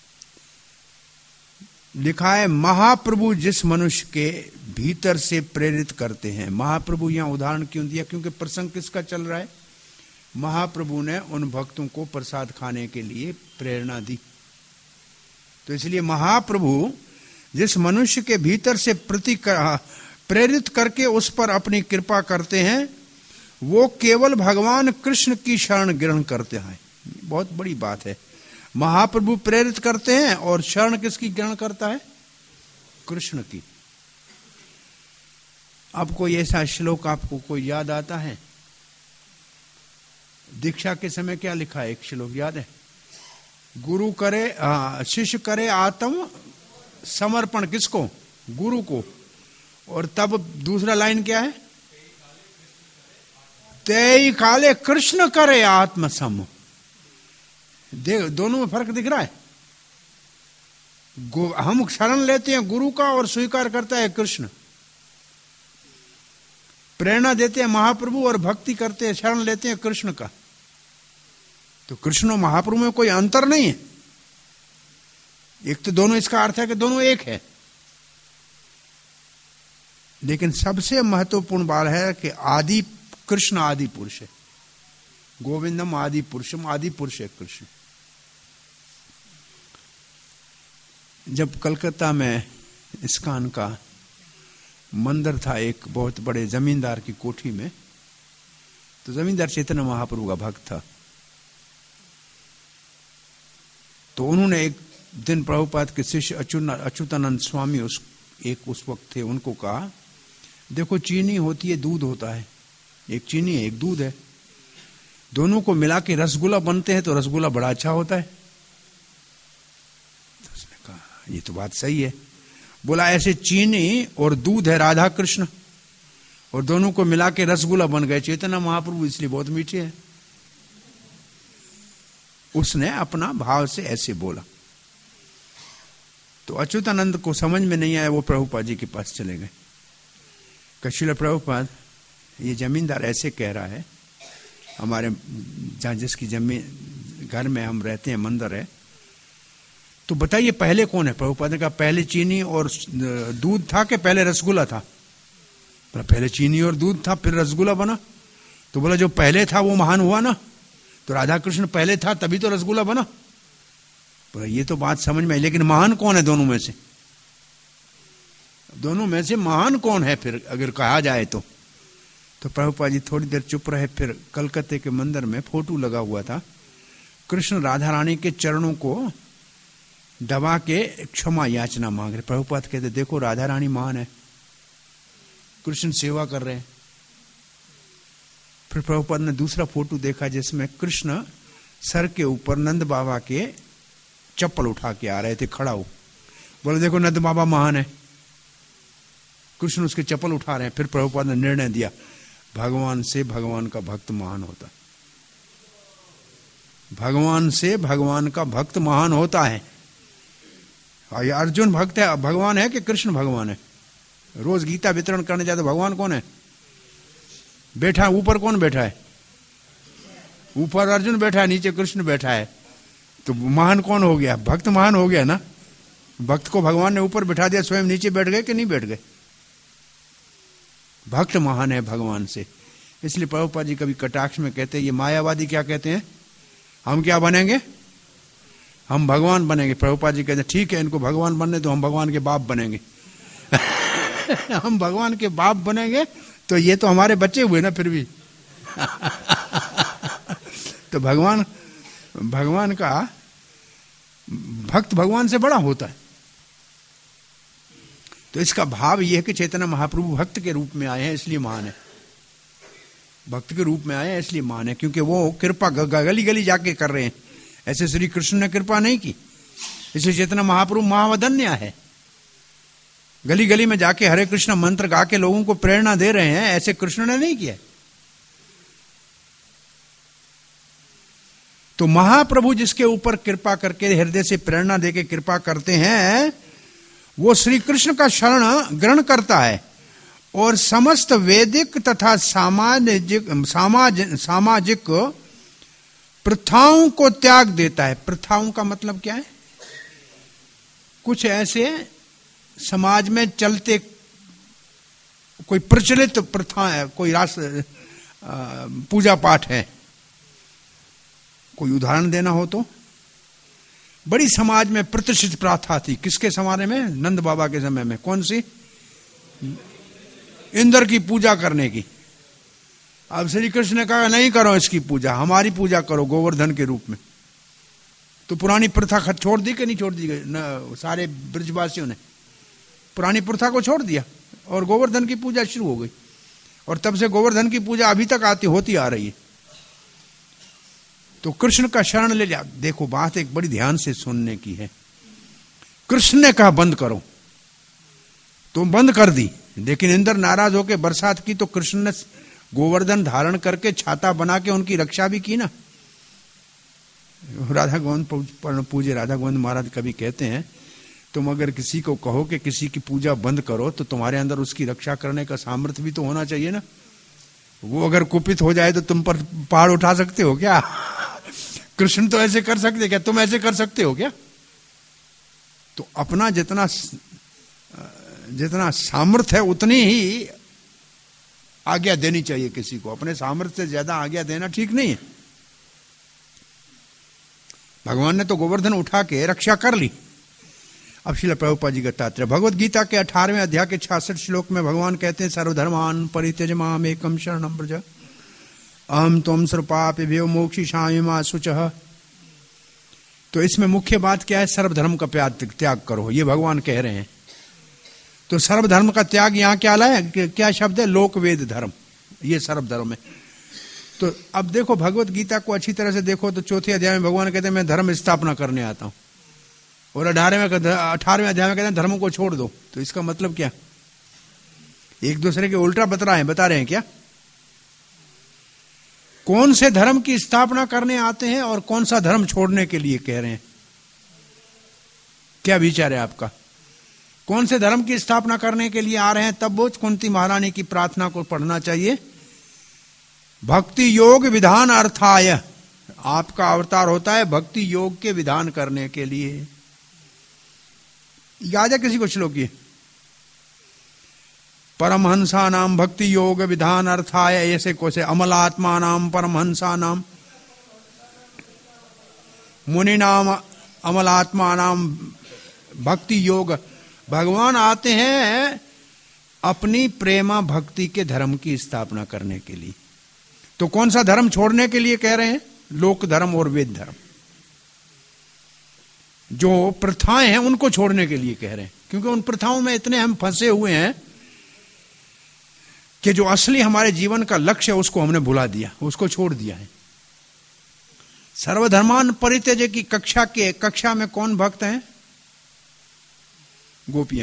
Speaker 1: लिखा है महाप्रभु जिस मनुष्य के भीतर से प्रेरित करते हैं। महाप्रभु यहां उदाहरण क्यों दिया? क्योंकि प्रसंग किसका चल रहा है? महाप्रभु ने उन भक्तों को प्रसाद खाने के लिए प्रेरणा दी। तो इसलिए महाप्रभु जिस मनुष्य के भीतर से प्रति प्रेरित करके उस पर अपनी कृपा करते हैं, वो केवल भगवान कृष्ण की शरण ग्रहण करते हैं। बहुत बड़ी बात है। महाप्रभु प्रेरित करते हैं और शरण किसकी ग्रहण करता है? कृष्ण की। अब कोई ऐसा श्लोक आपको कोई याद आता है? दीक्षा के समय क्या लिखा है? एक श्लोक याद है? गुरु करे आ, शिष्य करे आत्म समर्पण, किसको? गुरु को। और तब दूसरा लाइन क्या है? तेई काले कृष्ण करे आत्मसम। देख, दोनों में फर्क दिख रहा है। हम शरण लेते हैं गुरु का और स्वीकार करता है कृष्ण। प्रेरणा देते हैं महाप्रभु और भक्ति करते हैं, शरण लेते हैं कृष्ण का। तो कृष्ण और महाप्रभु में कोई अंतर नहीं है। एक तो दोनों, इसका अर्थ है कि दोनों एक है। लेकिन सबसे महत्वपूर्ण बात है कि आदि कृष्ण आदि पुरुष है। गोविंदम आदि पुरुषम, आदि पुरुष है कृष्ण। जब कलकत्ता में इस्कॉन का मंदिर था एक बहुत बड़े जमींदार की कोठी में, तो जमींदार चैतन्य महाप्रभु का भक्त था। तो उन्होंने एक दिन प्रभुपाद के शिष्य अच्युतानंद स्वामी उस एक उस वक्त थे, उनको कहा देखो चीनी होती है, दूध होता है, एक चीनी है एक दूध है, दोनों को मिला के रसगुल्ला बनते हैं तो रसगुल्ला बड़ा अच्छा होता है। तो उसने कहा ये तो बात सही है। बोला ऐसे चीनी और दूध है राधा कृष्ण, और दोनों को मिला के रसगुल्ला बन गए चैतन्य महाप्रभु, इसलिए बहुत मीठे हैं। उसने अपना भाव से ऐसे बोला। तो अच्युतानंद को समझ में नहीं आया, वो प्रभुपाद जी के पास चले गए। कशिला प्रभुपाद, ये जमींदार ऐसे कह रहा है, हमारे जहाँ जिसकी जमीन घर में हम रहते हैं मंदिर है, तो बताइए पहले कौन है? प्रभुपाद ने कहा पहले चीनी और दूध था कि पहले रसगुल्ला था? बोला पहले चीनी और दूध था फिर रसगुल्ला बना। तो बोला जो पहले था वो महान हुआ ना, तो राधा कृष्ण पहले था तभी तो रसगुल्ला बना। पर ये तो बात समझ में आई, लेकिन महान कौन है दोनों में से? दोनों में से महान कौन है फिर अगर कहा जाए तो? तो प्रभुपाद जी थोड़ी देर चुप रहे। फिर कलकत्ते के मंदिर में फोटो लगा हुआ था, कृष्ण राधा रानी के चरणों को दबा के क्षमा याचना मांग रहे। प्रभुपाद कहते देखो राधा रानी महान है, कृष्ण सेवा कर रहे हैं। फिर प्रभुपाद ने दूसरा फोटो देखा जिसमें कृष्ण सर के ऊपर नंद बाबा के चप्पल उठा के आ रहे थे खड़ा हो। बोले देखो नंद बाबा महान है, कृष्ण उसके चप्पल उठा रहे हैं। फिर प्रभुपाद ने निर्णय दिया भगवान से भगवान का भक्त महान होता है, भगवान से भगवान का भक्त महान होता है। अर्जुन भक्त है भगवान है कि कृष्ण भगवान है? रोज गीता वितरण करने जाते भगवान कौन है? बैठा ऊपर कौन बैठा है? ऊपर अर्जुन बैठा है, नीचे कृष्ण बैठा है। तो महान कौन हो गया? भक्त महान हो गया ना। भक्त को भगवान ने ऊपर बैठा दिया, स्वयं नीचे बैठ गए कि नहीं बैठ गए? भक्त महान है भगवान से। इसलिए प्रभुपाद जी कभी कटाक्ष में कहते हैं, ये मायावादी क्या कहते हैं, हम क्या बनेंगे? हम भगवान बनेंगे। प्रभुपाद जी कहते हैं ठीक है, इनको भगवान बनने तो हम भगवान के बाप बनेंगे। हम भगवान के बाप बनेंगे तो ये तो हमारे बच्चे हुए ना फिर भी। तो भगवान भगवान का भक्त भगवान से बड़ा होता है। तो इसका भाव यह है कि चैतन्य महाप्रभु भक्त के रूप में आए हैं इसलिए महान है, भक्त के रूप में आए हैं इसलिए महान है, क्योंकि वो कृपा गली गली जाके कर रहे हैं। ऐसे श्री कृष्ण ने कृपा नहीं की, इसलिए चैतन्य महाप्रभु महावदन्य है। गली गली में जाके हरे कृष्ण मंत्र गा के लोगों को प्रेरणा दे रहे हैं, ऐसे कृष्ण ने नहीं किया। तो महाप्रभु जिसके ऊपर कृपा करके हृदय से प्रेरणा देके कृपा करते हैं, वो श्री कृष्ण का शरण ग्रहण करता है और समस्त वैदिक तथा सामाजिक सामाज सामाजिक प्रथाओं को त्याग देता है। प्रथाओं का मतलब क्या है? कुछ ऐसे समाज में चलते कोई प्रचलित प्रथा है, कोई राष्ट्र पूजा पाठ है। कोई उदाहरण देना हो तो बड़ी समाज में प्रतिष्ठित प्रथा थी, किसके जमाने में? नंद बाबा के समय में। कौन सी? इंद्र की पूजा करने की। अब श्री कृष्ण ने कहा नहीं करो इसकी पूजा, हमारी पूजा करो गोवर्धन के रूप में। तो पुरानी प्रथा छोड़ दी कि नहीं छोड़ दी गई? न, सारे ब्रजवासियों ने पुरानी प्रथा को छोड़ दिया और गोवर्धन की पूजा शुरू हो गई। और तब से गोवर्धन की पूजा अभी तक आती होती आ रही है। तो कृष्ण का शरण ले लिया। देखो बात एक बड़ी ध्यान से सुनने की है। कृष्ण ने कहा बंद करो, तो बंद कर दी। लेकिन इंद्र नाराज होकर बरसात की तो कृष्ण ने गोवर्धन धारण करके छाता बना के उनकी रक्षा भी की ना। राधा गोविंद पूज्य राधा गोविंद महाराज कभी कहते हैं, तुम अगर किसी को कहो कि किसी की पूजा बंद करो तो तुम्हारे अंदर उसकी रक्षा करने का सामर्थ्य भी तो होना चाहिए ना। वो अगर कुपित हो जाए तो तुम पर पहाड़ उठा सकते हो क्या? कृष्ण तो ऐसे कर सकते क्या? तुम ऐसे कर सकते हो क्या? तो अपना जितना जितना सामर्थ्य है उतनी ही आज्ञा देनी चाहिए किसी को। अपने सामर्थ्य से ज्यादा आज्ञा देना ठीक नहीं है। भगवान ने तो गोवर्धन उठा के रक्षा कर ली। अब श्रील प्रभुपाद जी का तात्पर्य भगवद गीता के अठारहवें अध्याय के छियासठ श्लोक में भगवान कहते हैं सर्वधर्मान परित्यज माम एकम शरणम व्रज अहम त्वं सर्वपापेभ्यो मोक्षयिष्यामि मा शुचः। तो इसमें मुख्य बात क्या है? सर्वधर्म का त्याग करो, ये भगवान कह रहे हैं। तो सर्वधर्म का त्याग यहाँ क्या लाए? क्या शब्द है? लोक वेद धर्म, ये सर्वधर्म है। तो अब देखो भगवत गीता को अच्छी तरह से देखो तो चौथे अध्याय में भगवान कहते हैं मैं धर्म स्थापना करने आता हूं, और अठारहवें अठारहवें अध्याय में कहते हैं धर्म को छोड़ दो। तो इसका मतलब क्या? एक दूसरे के उल्टा बता रहे हैं बता रहे हैं क्या? कौन से धर्म की स्थापना करने आते हैं और कौन सा धर्म छोड़ने के लिए कह रहे हैं? क्या विचार है आपका? कौन से धर्म की स्थापना करने के लिए आ रहे हैं? तब वो कुंती महारानी की प्रार्थना को पढ़ना चाहिए। भक्ति योग विधान अर्थाय, आपका अवतार होता है भक्ति योग के विधान करने के लिए। याद है किसी को श्लोक ये? परमहंसा नाम भक्ति योग विधान अर्थाय, ऐसे कोसे अमलात्मा नाम परमहंसा नाम मुनि नाम अमल आत्मा नाम भक्ति योग। भगवान आते हैं अपनी प्रेमा भक्ति के धर्म की स्थापना करने के लिए। तो कौन सा धर्म छोड़ने के लिए कह रहे हैं? लोक धर्म और वेद धर्म। जो प्रथाएं हैं उनको छोड़ने के लिए कह रहे हैं, क्योंकि उन प्रथाओं में इतने हम फंसे हुए हैं कि जो असली हमारे जीवन का लक्ष्य है उसको हमने भुला दिया, उसको छोड़ दिया है। सर्वधर्मान परित्यज्य की कक्षा के कक्षा में कौन भक्त हैं? गोपियां।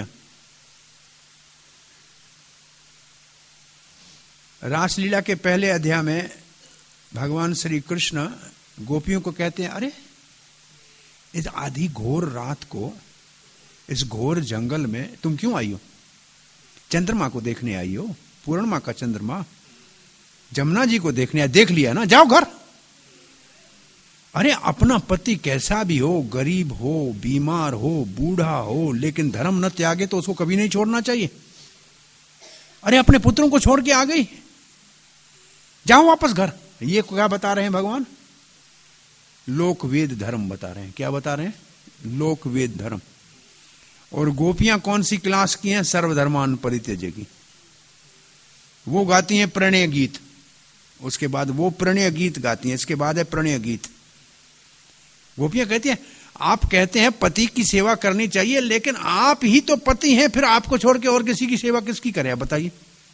Speaker 1: रासलीला के पहले अध्याय में भगवान श्री कृष्ण गोपियों को कहते हैं, अरे इस आधी घोर रात को इस घोर जंगल में तुम क्यों आई हो? चंद्रमा को देखने आई हो, पूर्णिमा का चंद्रमा, जमुना जी को देखने आई, देख लिया ना, जाओ घर। अरे अपना पति कैसा भी हो, गरीब हो, बीमार हो, बूढ़ा हो, लेकिन धर्म न त्यागे तो उसको कभी नहीं छोड़ना चाहिए। अरे अपने पुत्रों को छोड़ के आ गई, जाओ वापस घर। ये क्या बता रहे हैं भगवान? लोक वेद धर्म बता रहे हैं। क्या बता रहे हैं? लोक वेद धर्म। और गोपियां कौन सी क्लास की हैं? सर्वधर्मान परित्यज्य की। वो गाती हैं प्रणय गीत, उसके बाद वो प्रणय गीत गाती हैं, इसके बाद है प्रणय गीत। गोपियां कहती हैं, आप कहते हैं पति की सेवा करनी चाहिए, लेकिन आप ही तो पति हैं, फिर आपको छोड़ के और किसी की सेवा किसकी करें? आप बताइए।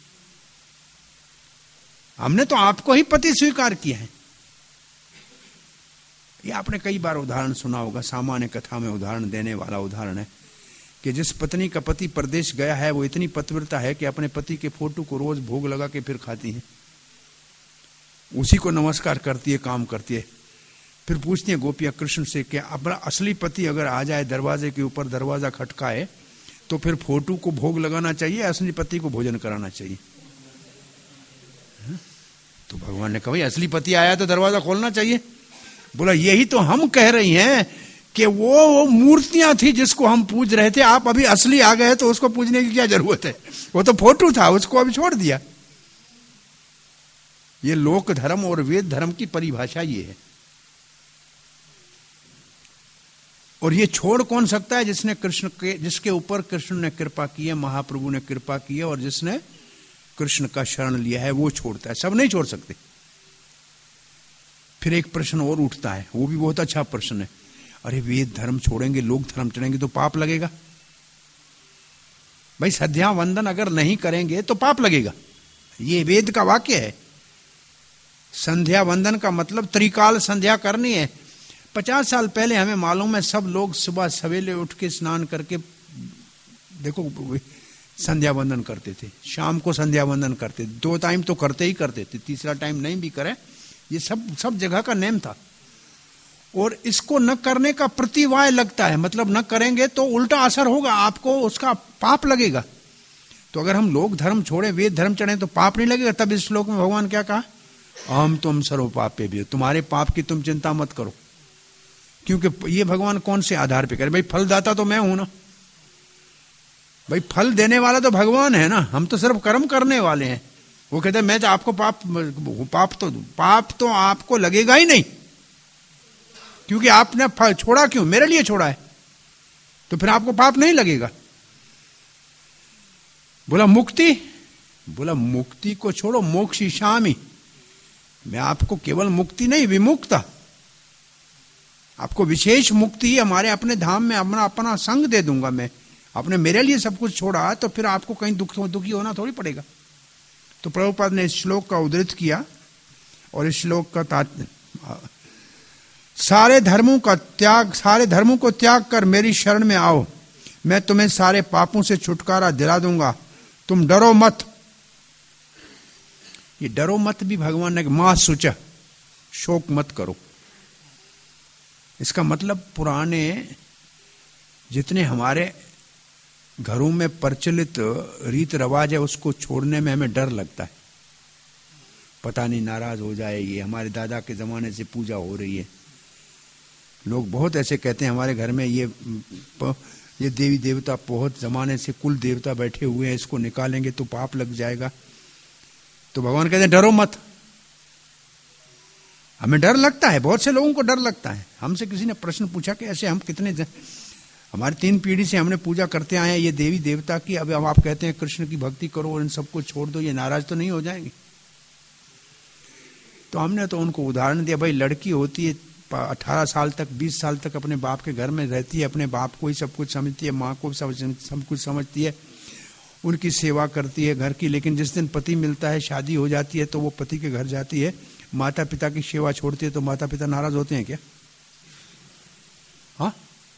Speaker 1: हमने तो आपको ही पति स्वीकार किया है। ये आपने कई बार उदाहरण सुना होगा, सामान्य कथा में उदाहरण देने वाला उदाहरण है कि जिस पत्नी का पति परदेश गया है वो इतनी पतिव्रता है कि अपने पति के फोटो को रोज भोग लगा के फिर खाती है, उसी को नमस्कार करती है, काम करती है। फिर पूछती है गोपियां कृष्ण से कि अपना असली पति अगर आ जाए दरवाजे के ऊपर, दरवाजा खटकाए, तो फिर फोटो को भोग लगाना चाहिए, असली पति को भोजन कराना चाहिए? तो भगवान ने कहा असली पति आया तो दरवाजा खोलना चाहिए। बोला यही तो हम कह रही हैं कि वो वो मूर्तियां थी जिसको हम पूज रहे थे, आप अभी असली आ गए तो उसको पूजने की क्या जरूरत है? वो तो फोटो था, उसको अभी छोड़ दिया। ये लोक धर्म और वेद धर्म की परिभाषा ये है। और ये छोड़ कौन सकता है? जिसने कृष्ण के जिसके ऊपर कृष्ण ने कृपा की है, महाप्रभु ने कृपा की है, और जिसने कृष्ण का शरण लिया है वो छोड़ता है। सब नहीं छोड़ सकते। फिर एक प्रश्न और उठता है, वो भी बहुत अच्छा प्रश्न है। अरे वेद धर्म छोड़ेंगे, लोक धर्म चढ़ेंगे तो पाप लगेगा? भाई संध्या वंदन अगर नहीं करेंगे तो पाप लगेगा, ये वेद का वाक्य है। संध्या वंदन का मतलब त्रिकाल संध्या करनी है। पचास साल पहले हमें मालूम है सब लोग सुबह सवेरे उठ के स्नान करके देखो संध्या वंदन करते थे, शाम को संध्या वंदन करते थे, दो टाइम तो करते ही करते थे, तीसरा टाइम नहीं भी करे, ये सब सब जगह का नेम था। और इसको न करने का प्रतिवाय लगता है, मतलब न करेंगे तो उल्टा असर होगा, आपको उसका पाप लगेगा। तो अगर हम लोक धर्म छोड़े, वेद धर्म चढ़े तो पाप नहीं लगेगा। तब इस श्लोक में भगवान क्या कहा? अहम तुम सर्व पापे भी, तुम्हारे पाप की तुम चिंता मत करो। क्योंकि ये भगवान कौन से आधार पे करे? भाई फलदाता तो मैं हूं ना, भाई फल देने वाला तो भगवान है ना, हम तो सिर्फ कर्म करने वाले हैं। वो कहते हैं मैं तो आपको पाप पाप तो पाप तो आपको लगेगा ही नहीं, क्योंकि आपने छोड़ा क्यों? मेरे लिए छोड़ा है, तो फिर आपको पाप नहीं लगेगा। बोला मुक्ति, बोला मुक्ति को छोड़ो, मोक्षिष्यामि, मैं आपको केवल मुक्ति नहीं विमुक्ता, आपको विशेष मुक्ति हमारे अपने धाम में अपना अपना संग दे दूंगा मैं। आपने मेरे लिए सब कुछ छोड़ा तो फिर आपको कहीं दुख दुखी होना थोड़ी पड़ेगा। तो प्रभुपाद ने इस श्लोक का उद्धृत किया और इस श्लोक का तात्पर्य, सारे धर्मों का त्याग, सारे धर्मों को त्याग कर मेरी शरण में आओ, मैं तुम्हें सारे पापों से छुटकारा दिला दूंगा, तुम डरो मत। ये डरो मत भी भगवान ने मां सुच, शोक मत करो। इसका मतलब पुराने जितने हमारे घरों में प्रचलित रीत रिवाज है उसको छोड़ने में हमें डर लगता है। पता नहीं नाराज हो जाए, ये हमारे दादा के जमाने से पूजा हो रही है। लोग बहुत ऐसे कहते हैं हमारे घर में ये ये देवी देवता बहुत जमाने से कुल देवता बैठे हुए हैं, इसको निकालेंगे तो पाप लग जाएगा। तो भगवान कहते हैं डरो मत, हमें डर लगता है, बहुत से लोगों को डर लगता है। हमसे किसी ने प्रश्न पूछा कि ऐसे हम कितने जन, हमारी तीन पीढ़ी से हमने पूजा करते आए हैं ये देवी देवता की, अब अब आप कहते हैं कृष्ण की भक्ति करो और इन सबको छोड़ दो, ये नाराज तो नहीं हो जाएंगे? तो हमने तो उनको उदाहरण दिया, भाई लड़की होती है अठारह साल तक, बीस साल तक अपने बाप के घर में रहती है, अपने बाप को ही सब कुछ समझती है, माँ को सब सब कुछ समझती है, उनकी सेवा करती है घर की। लेकिन जिस दिन पति मिलता है, शादी हो जाती है, तो वो पति के घर जाती है, माता पिता की सेवा छोड़ती है, तो माता पिता नाराज होते हैं क्या? हाँ,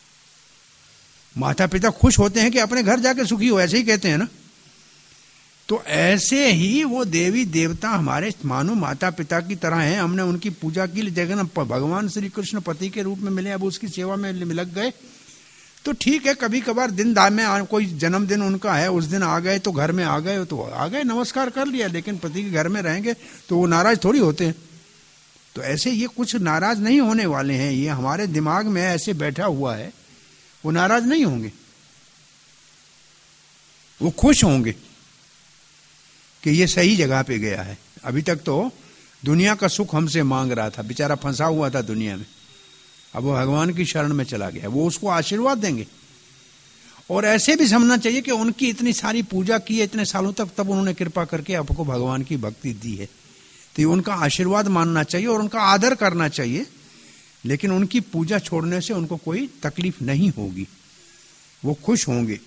Speaker 1: माता पिता खुश होते हैं कि अपने घर जाके सुखी हो, ऐसे ही कहते हैं ना। तो ऐसे ही वो देवी देवता हमारे मानो माता पिता की तरह हैं। हमने उनकी पूजा की, जगह भगवान श्री कृष्ण पति के रूप में मिले, अब उसकी सेवा में लग गए तो ठीक है। कभी कभार दिन दाम में कोई जन्मदिन उनका है, उस दिन आ गए तो घर में आ गए तो आ गए, नमस्कार कर लिया, लेकिन पति के घर में रहेंगे तो वो नाराज थोड़ी होते हैं। तो ऐसे ये कुछ नाराज नहीं होने वाले हैं, ये हमारे दिमाग में ऐसे बैठा हुआ है, वो नाराज नहीं होंगे, वो खुश होंगे कि ये सही जगह पे गया है। अभी तक तो दुनिया का सुख हमसे मांग रहा था, बेचारा फंसा हुआ था दुनिया में, अब वो भगवान की शरण में चला गया, वो उसको आशीर्वाद देंगे। और ऐसे भी समझना चाहिए कि उनकी इतनी सारी पूजा की है इतने सालों तक, तब उन्होंने कृपा करके आपको भगवान की भक्ति दी है, तो ये उनका आशीर्वाद मानना चाहिए और उनका आदर करना चाहिए। लेकिन उनकी पूजा छोड़ने से उनको कोई तकलीफ नहीं होगी, वो खुश होंगे।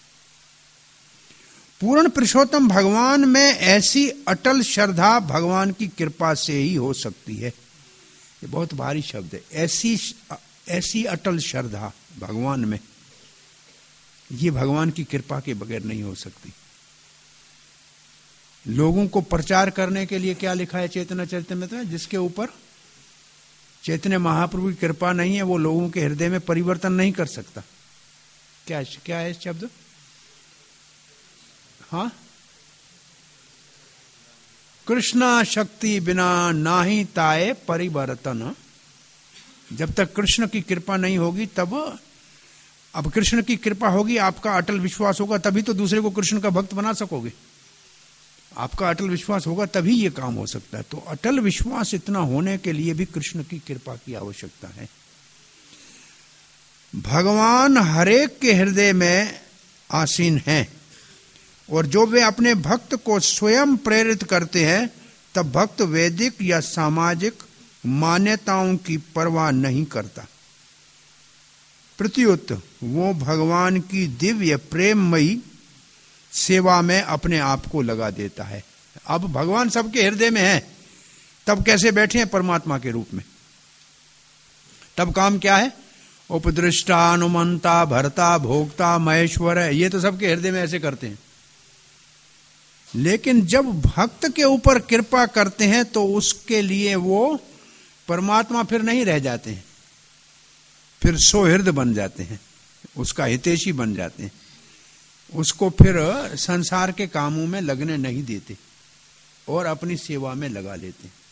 Speaker 1: पूर्ण पुरुषोत्तम भगवान में ऐसी अटल श्रद्धा भगवान की कृपा से ही हो सकती है। ये बहुत भारी शब्द है, ऐसी ऐसी अटल श्रद्धा भगवान में, ये भगवान की कृपा के बगैर नहीं हो सकती। लोगों को प्रचार करने के लिए क्या लिखा है चैतन्य चरितमृत में? जिसके ऊपर चैतन्य महाप्रभु की कृपा नहीं है वो लोगों के हृदय में परिवर्तन नहीं कर सकता। क्या क्या है शब्द? हाँ, कृष्णा शक्ति बिना नाही ताए परिवर्तन। जब तक कृष्ण की कृपा नहीं होगी तब, अब कृष्ण की कृपा होगी, आपका अटल विश्वास होगा, तभी तो दूसरे को कृष्ण का भक्त बना सकोगे। आपका अटल विश्वास होगा तभी ये काम हो सकता है। तो अटल विश्वास इतना होने के लिए भी कृष्ण की कृपा की आवश्यकता है। भगवान हरेक के हृदय में आसीन हैं और जो वे अपने भक्त को स्वयं प्रेरित करते हैं, तब भक्त वैदिक या सामाजिक मान्यताओं की परवाह नहीं करता। प्रत्युत वो भगवान की दिव्य प्रेममयी सेवा में अपने आप को लगा देता है। अब भगवान सबके हृदय में है, तब कैसे बैठे हैं परमात्मा के रूप में? तब काम क्या है? उपदृष्टा, अनुमंता, भरता, भोक्ता, महेश्वर, ये तो सबके हृदय में ऐसे करते हैं। लेकिन जब भक्त के ऊपर कृपा करते हैं तो उसके लिए वो परमात्मा फिर नहीं रह जाते हैं, फिर सौहृद बन जाते हैं, उसका हितैषी बन जाते हैं, उसको फिर संसार के कामों में लगने नहीं देते और अपनी सेवा में लगा लेते हैं।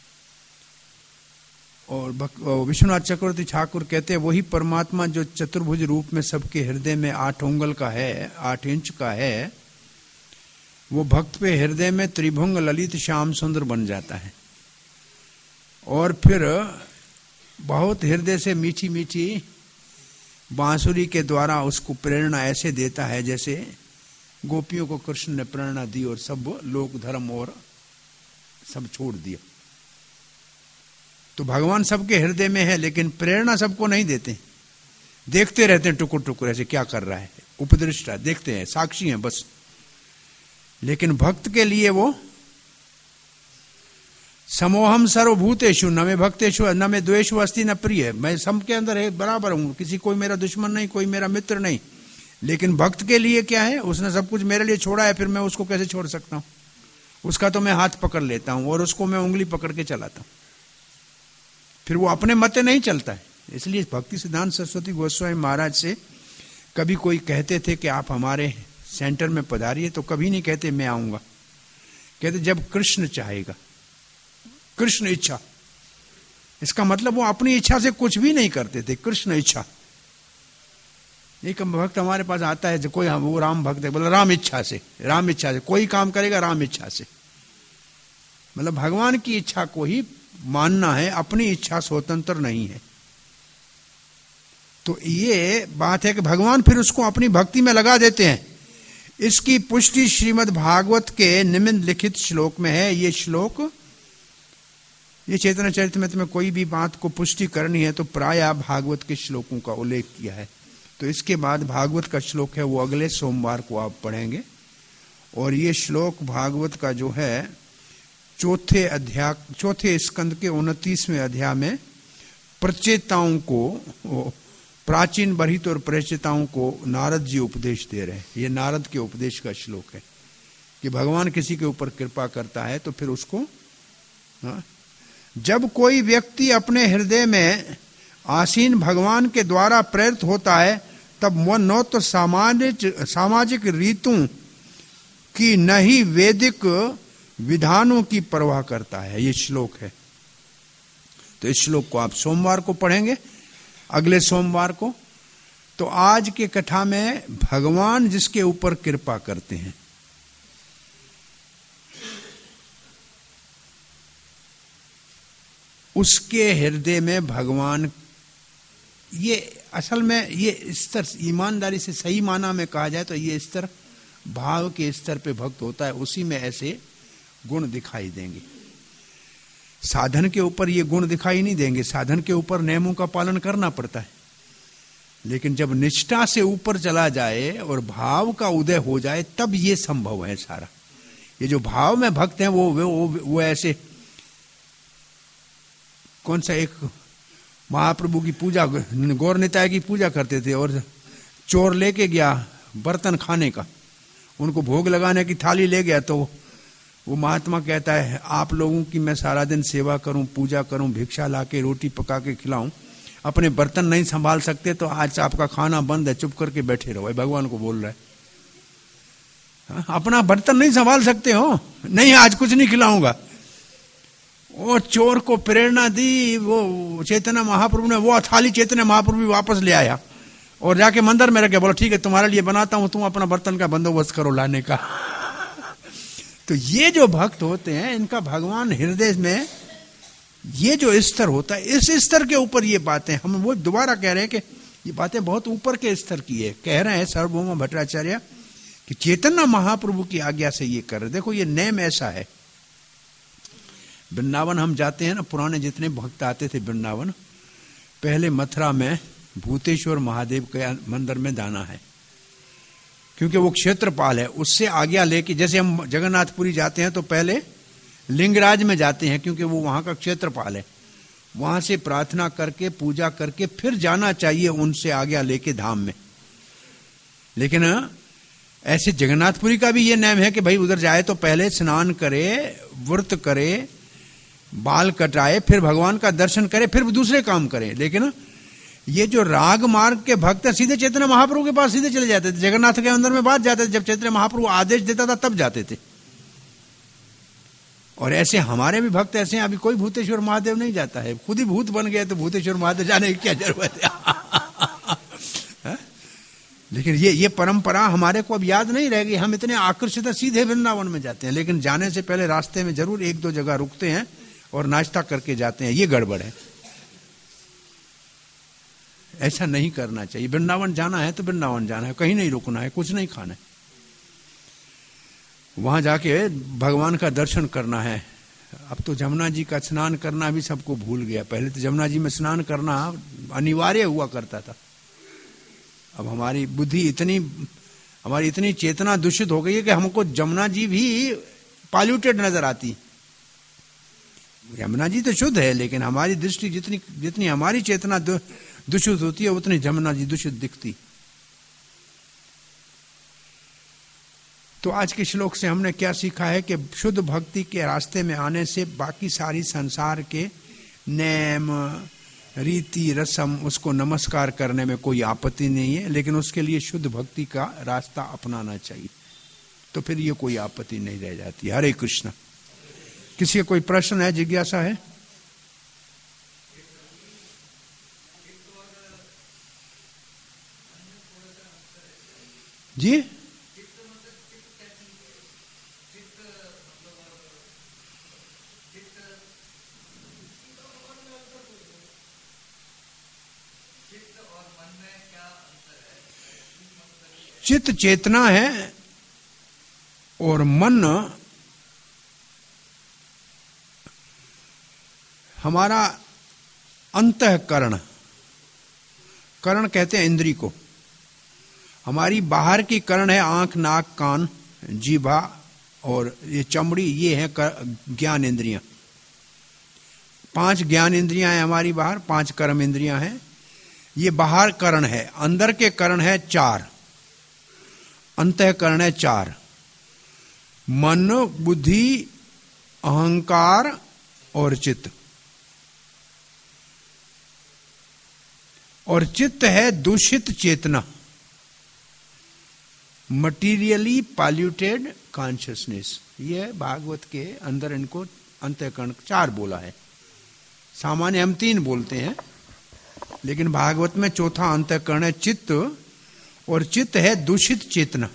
Speaker 1: और विश्वनाथ चक्रवर्ती ठाकुर कहते हैं वही परमात्मा जो चतुर्भुज रूप में सबके हृदय में आठ उंगल का है, आठ इंच का है, वो भक्त पे हृदय में त्रिभुंग ललित श्याम सुंदर बन जाता है और फिर बहुत हृदय से मीठी मीठी बांसुरी के द्वारा उसको प्रेरणा ऐसे देता है जैसे गोपियों को कृष्ण ने प्रेरणा दी और सब लोक धर्म और सब छोड़ दिया। तो भगवान सबके हृदय में है लेकिन प्रेरणा सबको नहीं देते, देखते रहते हैं टुकुर टुकुर ऐसे क्या कर रहा है, उपदृष्टा देखते हैं, साक्षी हैं बस। लेकिन भक्त के लिए वो समोहम सर्वभूतेषु न में भक्तेषु न में द्वेषु अस्ति न प्रिय, मैं सबके अंदर है बराबर हूं, किसी कोई मेरा दुश्मन नहीं, कोई मेरा मित्र नहीं। लेकिन भक्त के लिए क्या है? उसने सब कुछ मेरे लिए छोड़ा है, फिर मैं उसको कैसे छोड़ सकता हूं? उसका तो मैं हाथ पकड़ लेता हूं और उसको मैं उंगली पकड़ के चलाता हूं, फिर वो अपने मते नहीं चलता है। इसलिए भक्ति सिद्धांत सरस्वती गोस्वामी महाराज से कभी कोई कहते थे कि आप हमारे सेंटर में पधारिए, तो कभी नहीं कहते मैं आऊंगा, कहते जब कृष्ण चाहेगा, कृष्ण इच्छा। इसका मतलब वो अपनी इच्छा से कुछ भी नहीं करते थे, कृष्ण इच्छा। एक भक्त हमारे पास आता है, जो कोई वो राम भक्त है, बोला राम इच्छा से, राम इच्छा से कोई काम करेगा, राम इच्छा से, मतलब भगवान की इच्छा को ही मानना है, अपनी इच्छा स्वतंत्र नहीं है। तो ये बात है कि भगवान फिर उसको अपनी भक्ति में लगा देते हैं। इसकी पुष्टि श्रीमद् भागवत के निम्नलिखित श्लोक में है। ये श्लोक, ये चैतन्य चरितमृत में कोई भी बात को पुष्टि करनी है तो प्रायः भागवत के श्लोकों का उल्लेख किया है। तो इसके बाद भागवत का श्लोक है वो अगले सोमवार को आप पढ़ेंगे। और ये श्लोक भागवत का जो है चौथे अध्याय, चौथे स्कंद के उनतीसवें अध्याय में प्रचेताओं को, प्राचीन बरहित और प्रचेताओं को नारद जी उपदेश दे रहे हैं। ये नारद के उपदेश का श्लोक है कि भगवान किसी के ऊपर कृपा करता है तो फिर उसको, हाँ, जब कोई व्यक्ति अपने हृदय में आसीन भगवान के द्वारा प्रेरित होता है तब वह न तो सामाजिक सामाजिक रीतों की न ही वैदिक विधानों की परवाह करता है। ये श्लोक है। तो इस श्लोक को आप सोमवार को पढ़ेंगे, अगले सोमवार को। तो आज के कथा में भगवान जिसके ऊपर कृपा करते हैं, उसके हृदय में भगवान, ये असल में ये स्तर, ईमानदारी से सही माना में कहा जाए तो ये स्तर भाव के स्तर पे भक्त होता है, उसी में ऐसे गुण दिखाई देंगे। साधन के ऊपर ये गुण दिखाई नहीं देंगे। साधन के ऊपर नियमों का पालन करना पड़ता है, लेकिन जब निष्ठा से ऊपर चला जाए और भाव का उदय हो जाए तब ये संभव है सारा। ये जो भाव में भक्त हैं वो वो वो ऐसे, कौन सा एक महाप्रभु की पूजा, गौर निताय की पूजा करते थे और चोर लेके गया बर्तन खाने का, उनको भोग लगाने की थाली ले गया, तो वो महात्मा कहता है आप लोगों की मैं सारा दिन सेवा करूं, पूजा करूं, भिक्षा लाके रोटी पका के खिलाऊं, अपने बर्तन नहीं संभाल सकते तो आज आपका खाना बंद है, चुप करके बैठे रहो। भगवान को बोल रहा है, हा? अपना बर्तन नहीं संभाल सकते हो, नहीं आज कुछ नहीं खिलाऊंगा। और चोर को प्रेरणा दी वो चैतन्य महाप्रभु ने, वो थाली चैतन्य महाप्रभु वापस ले आया और जाके मंदिर में रखे, बोलो ठीक है तुम्हारे लिए बनाता हूं, तुम अपना बर्तन का बंदोबस्त करो लाने का। तो ये जो भक्त होते हैं इनका भगवान हृदय में ये जो स्तर होता है, इस स्तर के ऊपर ये बातें, हम वो दोबारा कह रहे हैं कि ये बातें बहुत ऊपर के स्तर की है। कह रहे हैं सार्वभौम भट्टाचार्य कि चैतन्य महाप्रभु की आज्ञा से ये कर रहे। देखो ये नेम ऐसा है, वृंदावन हम जाते हैं ना, पुराने जितने भक्त आते थे वृंदावन, पहले मथुरा में भूतेश्वर महादेव के मंदिर में जाना है, क्योंकि वो क्षेत्रपाल है, उससे आज्ञा लेके, जैसे हम जगन्नाथपुरी जाते हैं तो पहले लिंगराज में जाते हैं क्योंकि वो वहां का क्षेत्रपाल है, वहां से प्रार्थना करके पूजा करके फिर जाना चाहिए उनसे आज्ञा लेके धाम में। लेकिन ऐसे जगन्नाथपुरी का भी ये नियम है कि भाई उधर जाए तो पहले स्नान करे, व्रत करे, बाल कटाए, फिर भगवान का दर्शन करे, फिर दूसरे काम करे। लेकिन ये जो राग मार्ग के भक्त है सीधे चैतन्य महाप्रभु के पास सीधे चले जाते थे, जगन्नाथ के अंदर में बात जाते थे, जब चैतन्य महाप्रभु आदेश देता था तब जाते थे। और ऐसे हमारे भी भक्त ऐसे हैं, अभी कोई भूतेश्वर महादेव नहीं जाता है, खुद ही भूत बन गए तो भूतेश्वर महादेव जाने की क्या जरूरत है। लेकिन ये ये परंपरा हमारे को अब याद नहीं रहेगी, हम इतने आकर्षित सीधे वृंदावन में जाते हैं, लेकिन जाने से पहले रास्ते में जरूर एक दो जगह रुकते हैं और नाश्ता करके जाते हैं। ये गड़बड़ है, ऐसा नहीं करना चाहिए। वृंदावन जाना है तो वृंदावन जाना है, कहीं नहीं रुकना है, कुछ नहीं खाना है, वहां जाके भगवान का दर्शन करना है। अब तो जमुना जी का स्नान करना भी सबको भूल गया, पहले तो जमुना जी में स्नान करना अनिवार्य हुआ करता था। अब हमारी बुद्धि इतनी, हमारी इतनी चेतना दूषित हो गई है कि हमको जमुना जी भी पॉल्यूटेड नजर आती। यमुना जी तो शुद्ध है, लेकिन हमारी दृष्टि जितनी जितनी हमारी चेतना दूषित होती है उतनी जमुना जी दूषित दिखती। तो आज के श्लोक से हमने क्या सीखा है कि शुद्ध भक्ति के रास्ते में आने से बाकी सारी संसार के नेम, रीति, रस्म, उसको नमस्कार करने में कोई आपत्ति नहीं है, लेकिन उसके लिए शुद्ध भक्ति का रास्ता अपनाना चाहिए, तो फिर ये कोई आपत्ति नहीं रह जाती। हरे कृष्ण। किसी का कोई प्रश्न है, जिज्ञासा है? जी चित्त चेतना है और मन हमारा अंतःकरण, करण कहते हैं इंद्री को। हमारी बाहर की करण है आंख, नाक, कान, जीभा और ये चमड़ी, ये है ज्ञान इंद्रियां। पांच ज्ञान इंद्रियां हैं हमारी बाहर, पांच कर्म इंद्रियां हैं। ये बाहर करण है। अंदर के करण है चार, अंतःकरण है चार, मन, बुद्धि, अहंकार और चित्त। और चित्त है दूषित चेतना, मटीरियली पॉल्यूटेड कॉन्शियसनेस। ये भागवत के अंदर इनको अंतःकरण चार बोला है। सामान्य हम तीन बोलते हैं, लेकिन भागवत में चौथा अंतःकरण है चित्त, और चित्त है दूषित चेतना।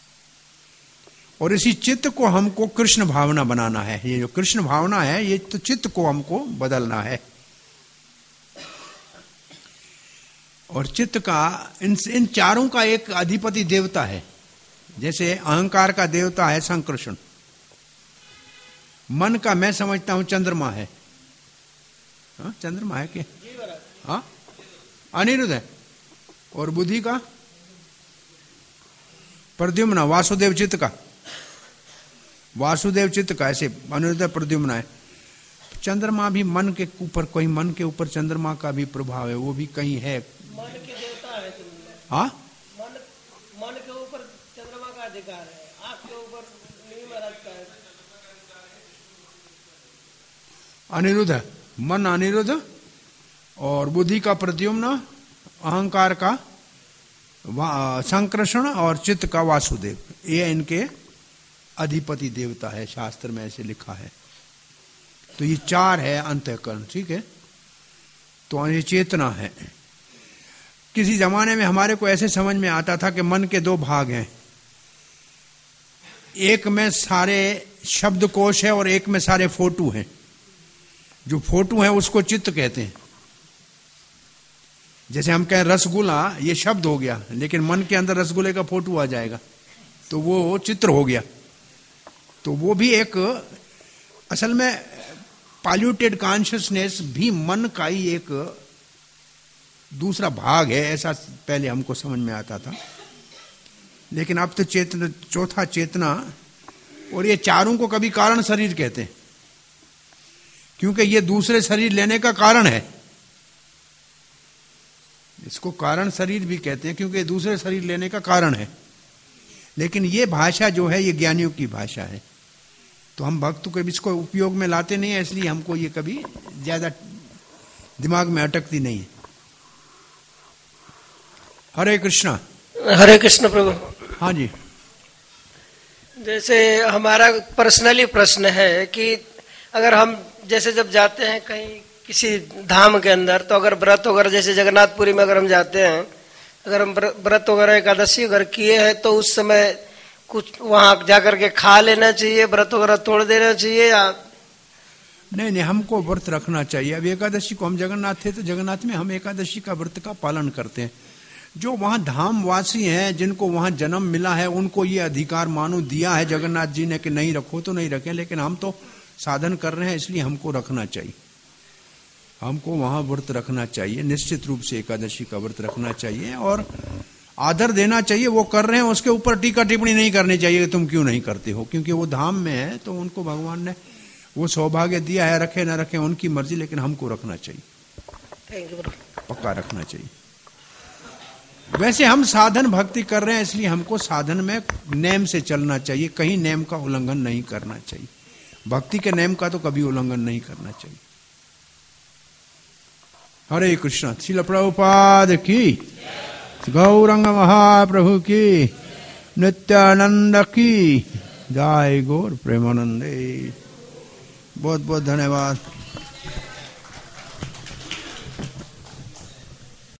Speaker 1: और इसी चित्त को हमको कृष्ण भावना बनाना है। ये जो कृष्ण भावना है, ये तो चित्त को हमको बदलना है। और चित्त का इन इन चारों का एक अधिपति देवता है। जैसे अहंकार का देवता है संकृष्ण, मन का मैं समझता हूं चंद्रमा है। हाँ, चंद्रमा है क्या? हाँ, अनिरुद्ध है। और बुद्धि का प्रद्युम्न, वासुदेव चित्त का वासुदेव चित्त का ऐसे अनिरुद्ध प्रद्युम्न है। चंद्रमा भी मन के ऊपर, कोई मन के ऊपर चंद्रमा का भी प्रभाव है, वो भी कहीं है।
Speaker 2: मन के देवता है।
Speaker 1: हाँ,
Speaker 2: मन मन के ऊपर चंद्रमा का अधिकार है, आंख के ऊपर नीम महाराज का है।
Speaker 1: अनिरुद्ध, मन अनिरुद्ध, और बुद्धि का प्रद्युम्न, अहंकार का संकृष्ण और चित्त का वासुदेव। ये इनके अधिपति देवता है, शास्त्र में ऐसे लिखा है। तो ये चार है अंतःकरण, ठीक है। तो ये चेतना है। किसी जमाने में हमारे को ऐसे समझ में आता था कि मन के दो भाग हैं, एक में सारे शब्दकोश है और एक में सारे फोटो हैं। जो फोटो है उसको चित्त कहते हैं। जैसे हम कहें रसगुल्ला, ये शब्द हो गया, लेकिन मन के अंदर रसगुल्ले का फोटो आ जाएगा तो वो चित्र हो गया। तो वो भी एक असल में पॉल्यूटेड कॉन्शियसनेस भी मन का ही एक दूसरा भाग है, ऐसा पहले हमको समझ में आता था। लेकिन अब तो चेतना, चौथा चेतना। और ये चारों को कभी कारण शरीर कहते हैं, क्योंकि ये दूसरे शरीर लेने का कारण है। इसको कारण शरीर भी कहते हैं क्योंकि दूसरे शरीर लेने का कारण है। लेकिन ये भाषा जो है ये ज्ञानियों की भाषा है, तो हम भक्त को इसको उपयोग में लाते नहीं है, इसलिए हमको ये कभी ज्यादा दिमाग में अटकती नहीं है। हरे कृष्णा।
Speaker 2: हरे कृष्ण प्रभु।
Speaker 1: हाँ जी।
Speaker 2: जैसे हमारा पर्सनली प्रश्न है कि अगर हम जैसे जब जाते हैं कहीं किसी धाम के अंदर, तो अगर व्रत वगैरह, जैसे जगन्नाथपुरी में अगर हम जाते हैं, अगर हम व्रत वगैरह एकादशी अगर किए हैं, तो उस समय कुछ वहां जाकर के खा लेना चाहिए, व्रत वगैरह तोड़ देना चाहिए या
Speaker 1: नहीं? नहीं, हमको व्रत रखना चाहिए। अब एकादशी को, हम जगन्नाथ थे तो जगन्नाथ में हम एकादशी का व्रत का पालन करते हैं। जो वहां धामवासी हैं, जिनको वहां जन्म मिला है, उनको ये अधिकार मानो दिया है जगन्नाथ जी ने कि नहीं रखो तो नहीं रखें, लेकिन हम तो साधन कर रहे हैं इसलिए हमको रखना चाहिए। हमको वहां व्रत रखना चाहिए, निश्चित रूप से एकादशी का व्रत रखना चाहिए और आदर देना चाहिए। वो कर रहे हैं उसके ऊपर टीका टिप्पणी नहीं करनी चाहिए कि तुम क्यों नहीं करते हो, क्योंकि वो धाम में है तो उनको भगवान ने वो सौभाग्य दिया है। रखे ना रखे उनकी मर्जी, लेकिन हमको रखना चाहिए, पक्का रखना चाहिए। वैसे हम साधन भक्ति कर रहे हैं इसलिए हमको साधन में नेम से चलना चाहिए, कहीं नेम का उल्लंघन नहीं करना चाहिए। भक्ति के नेम का तो कभी उल्लंघन नहीं करना चाहिए। हरे कृष्ण। श्रील प्रभुपाद की, गौरंग महाप्रभु की, नित्यानंद की जय। गौर प्रेमानंदे। बहुत बहुत धन्यवाद।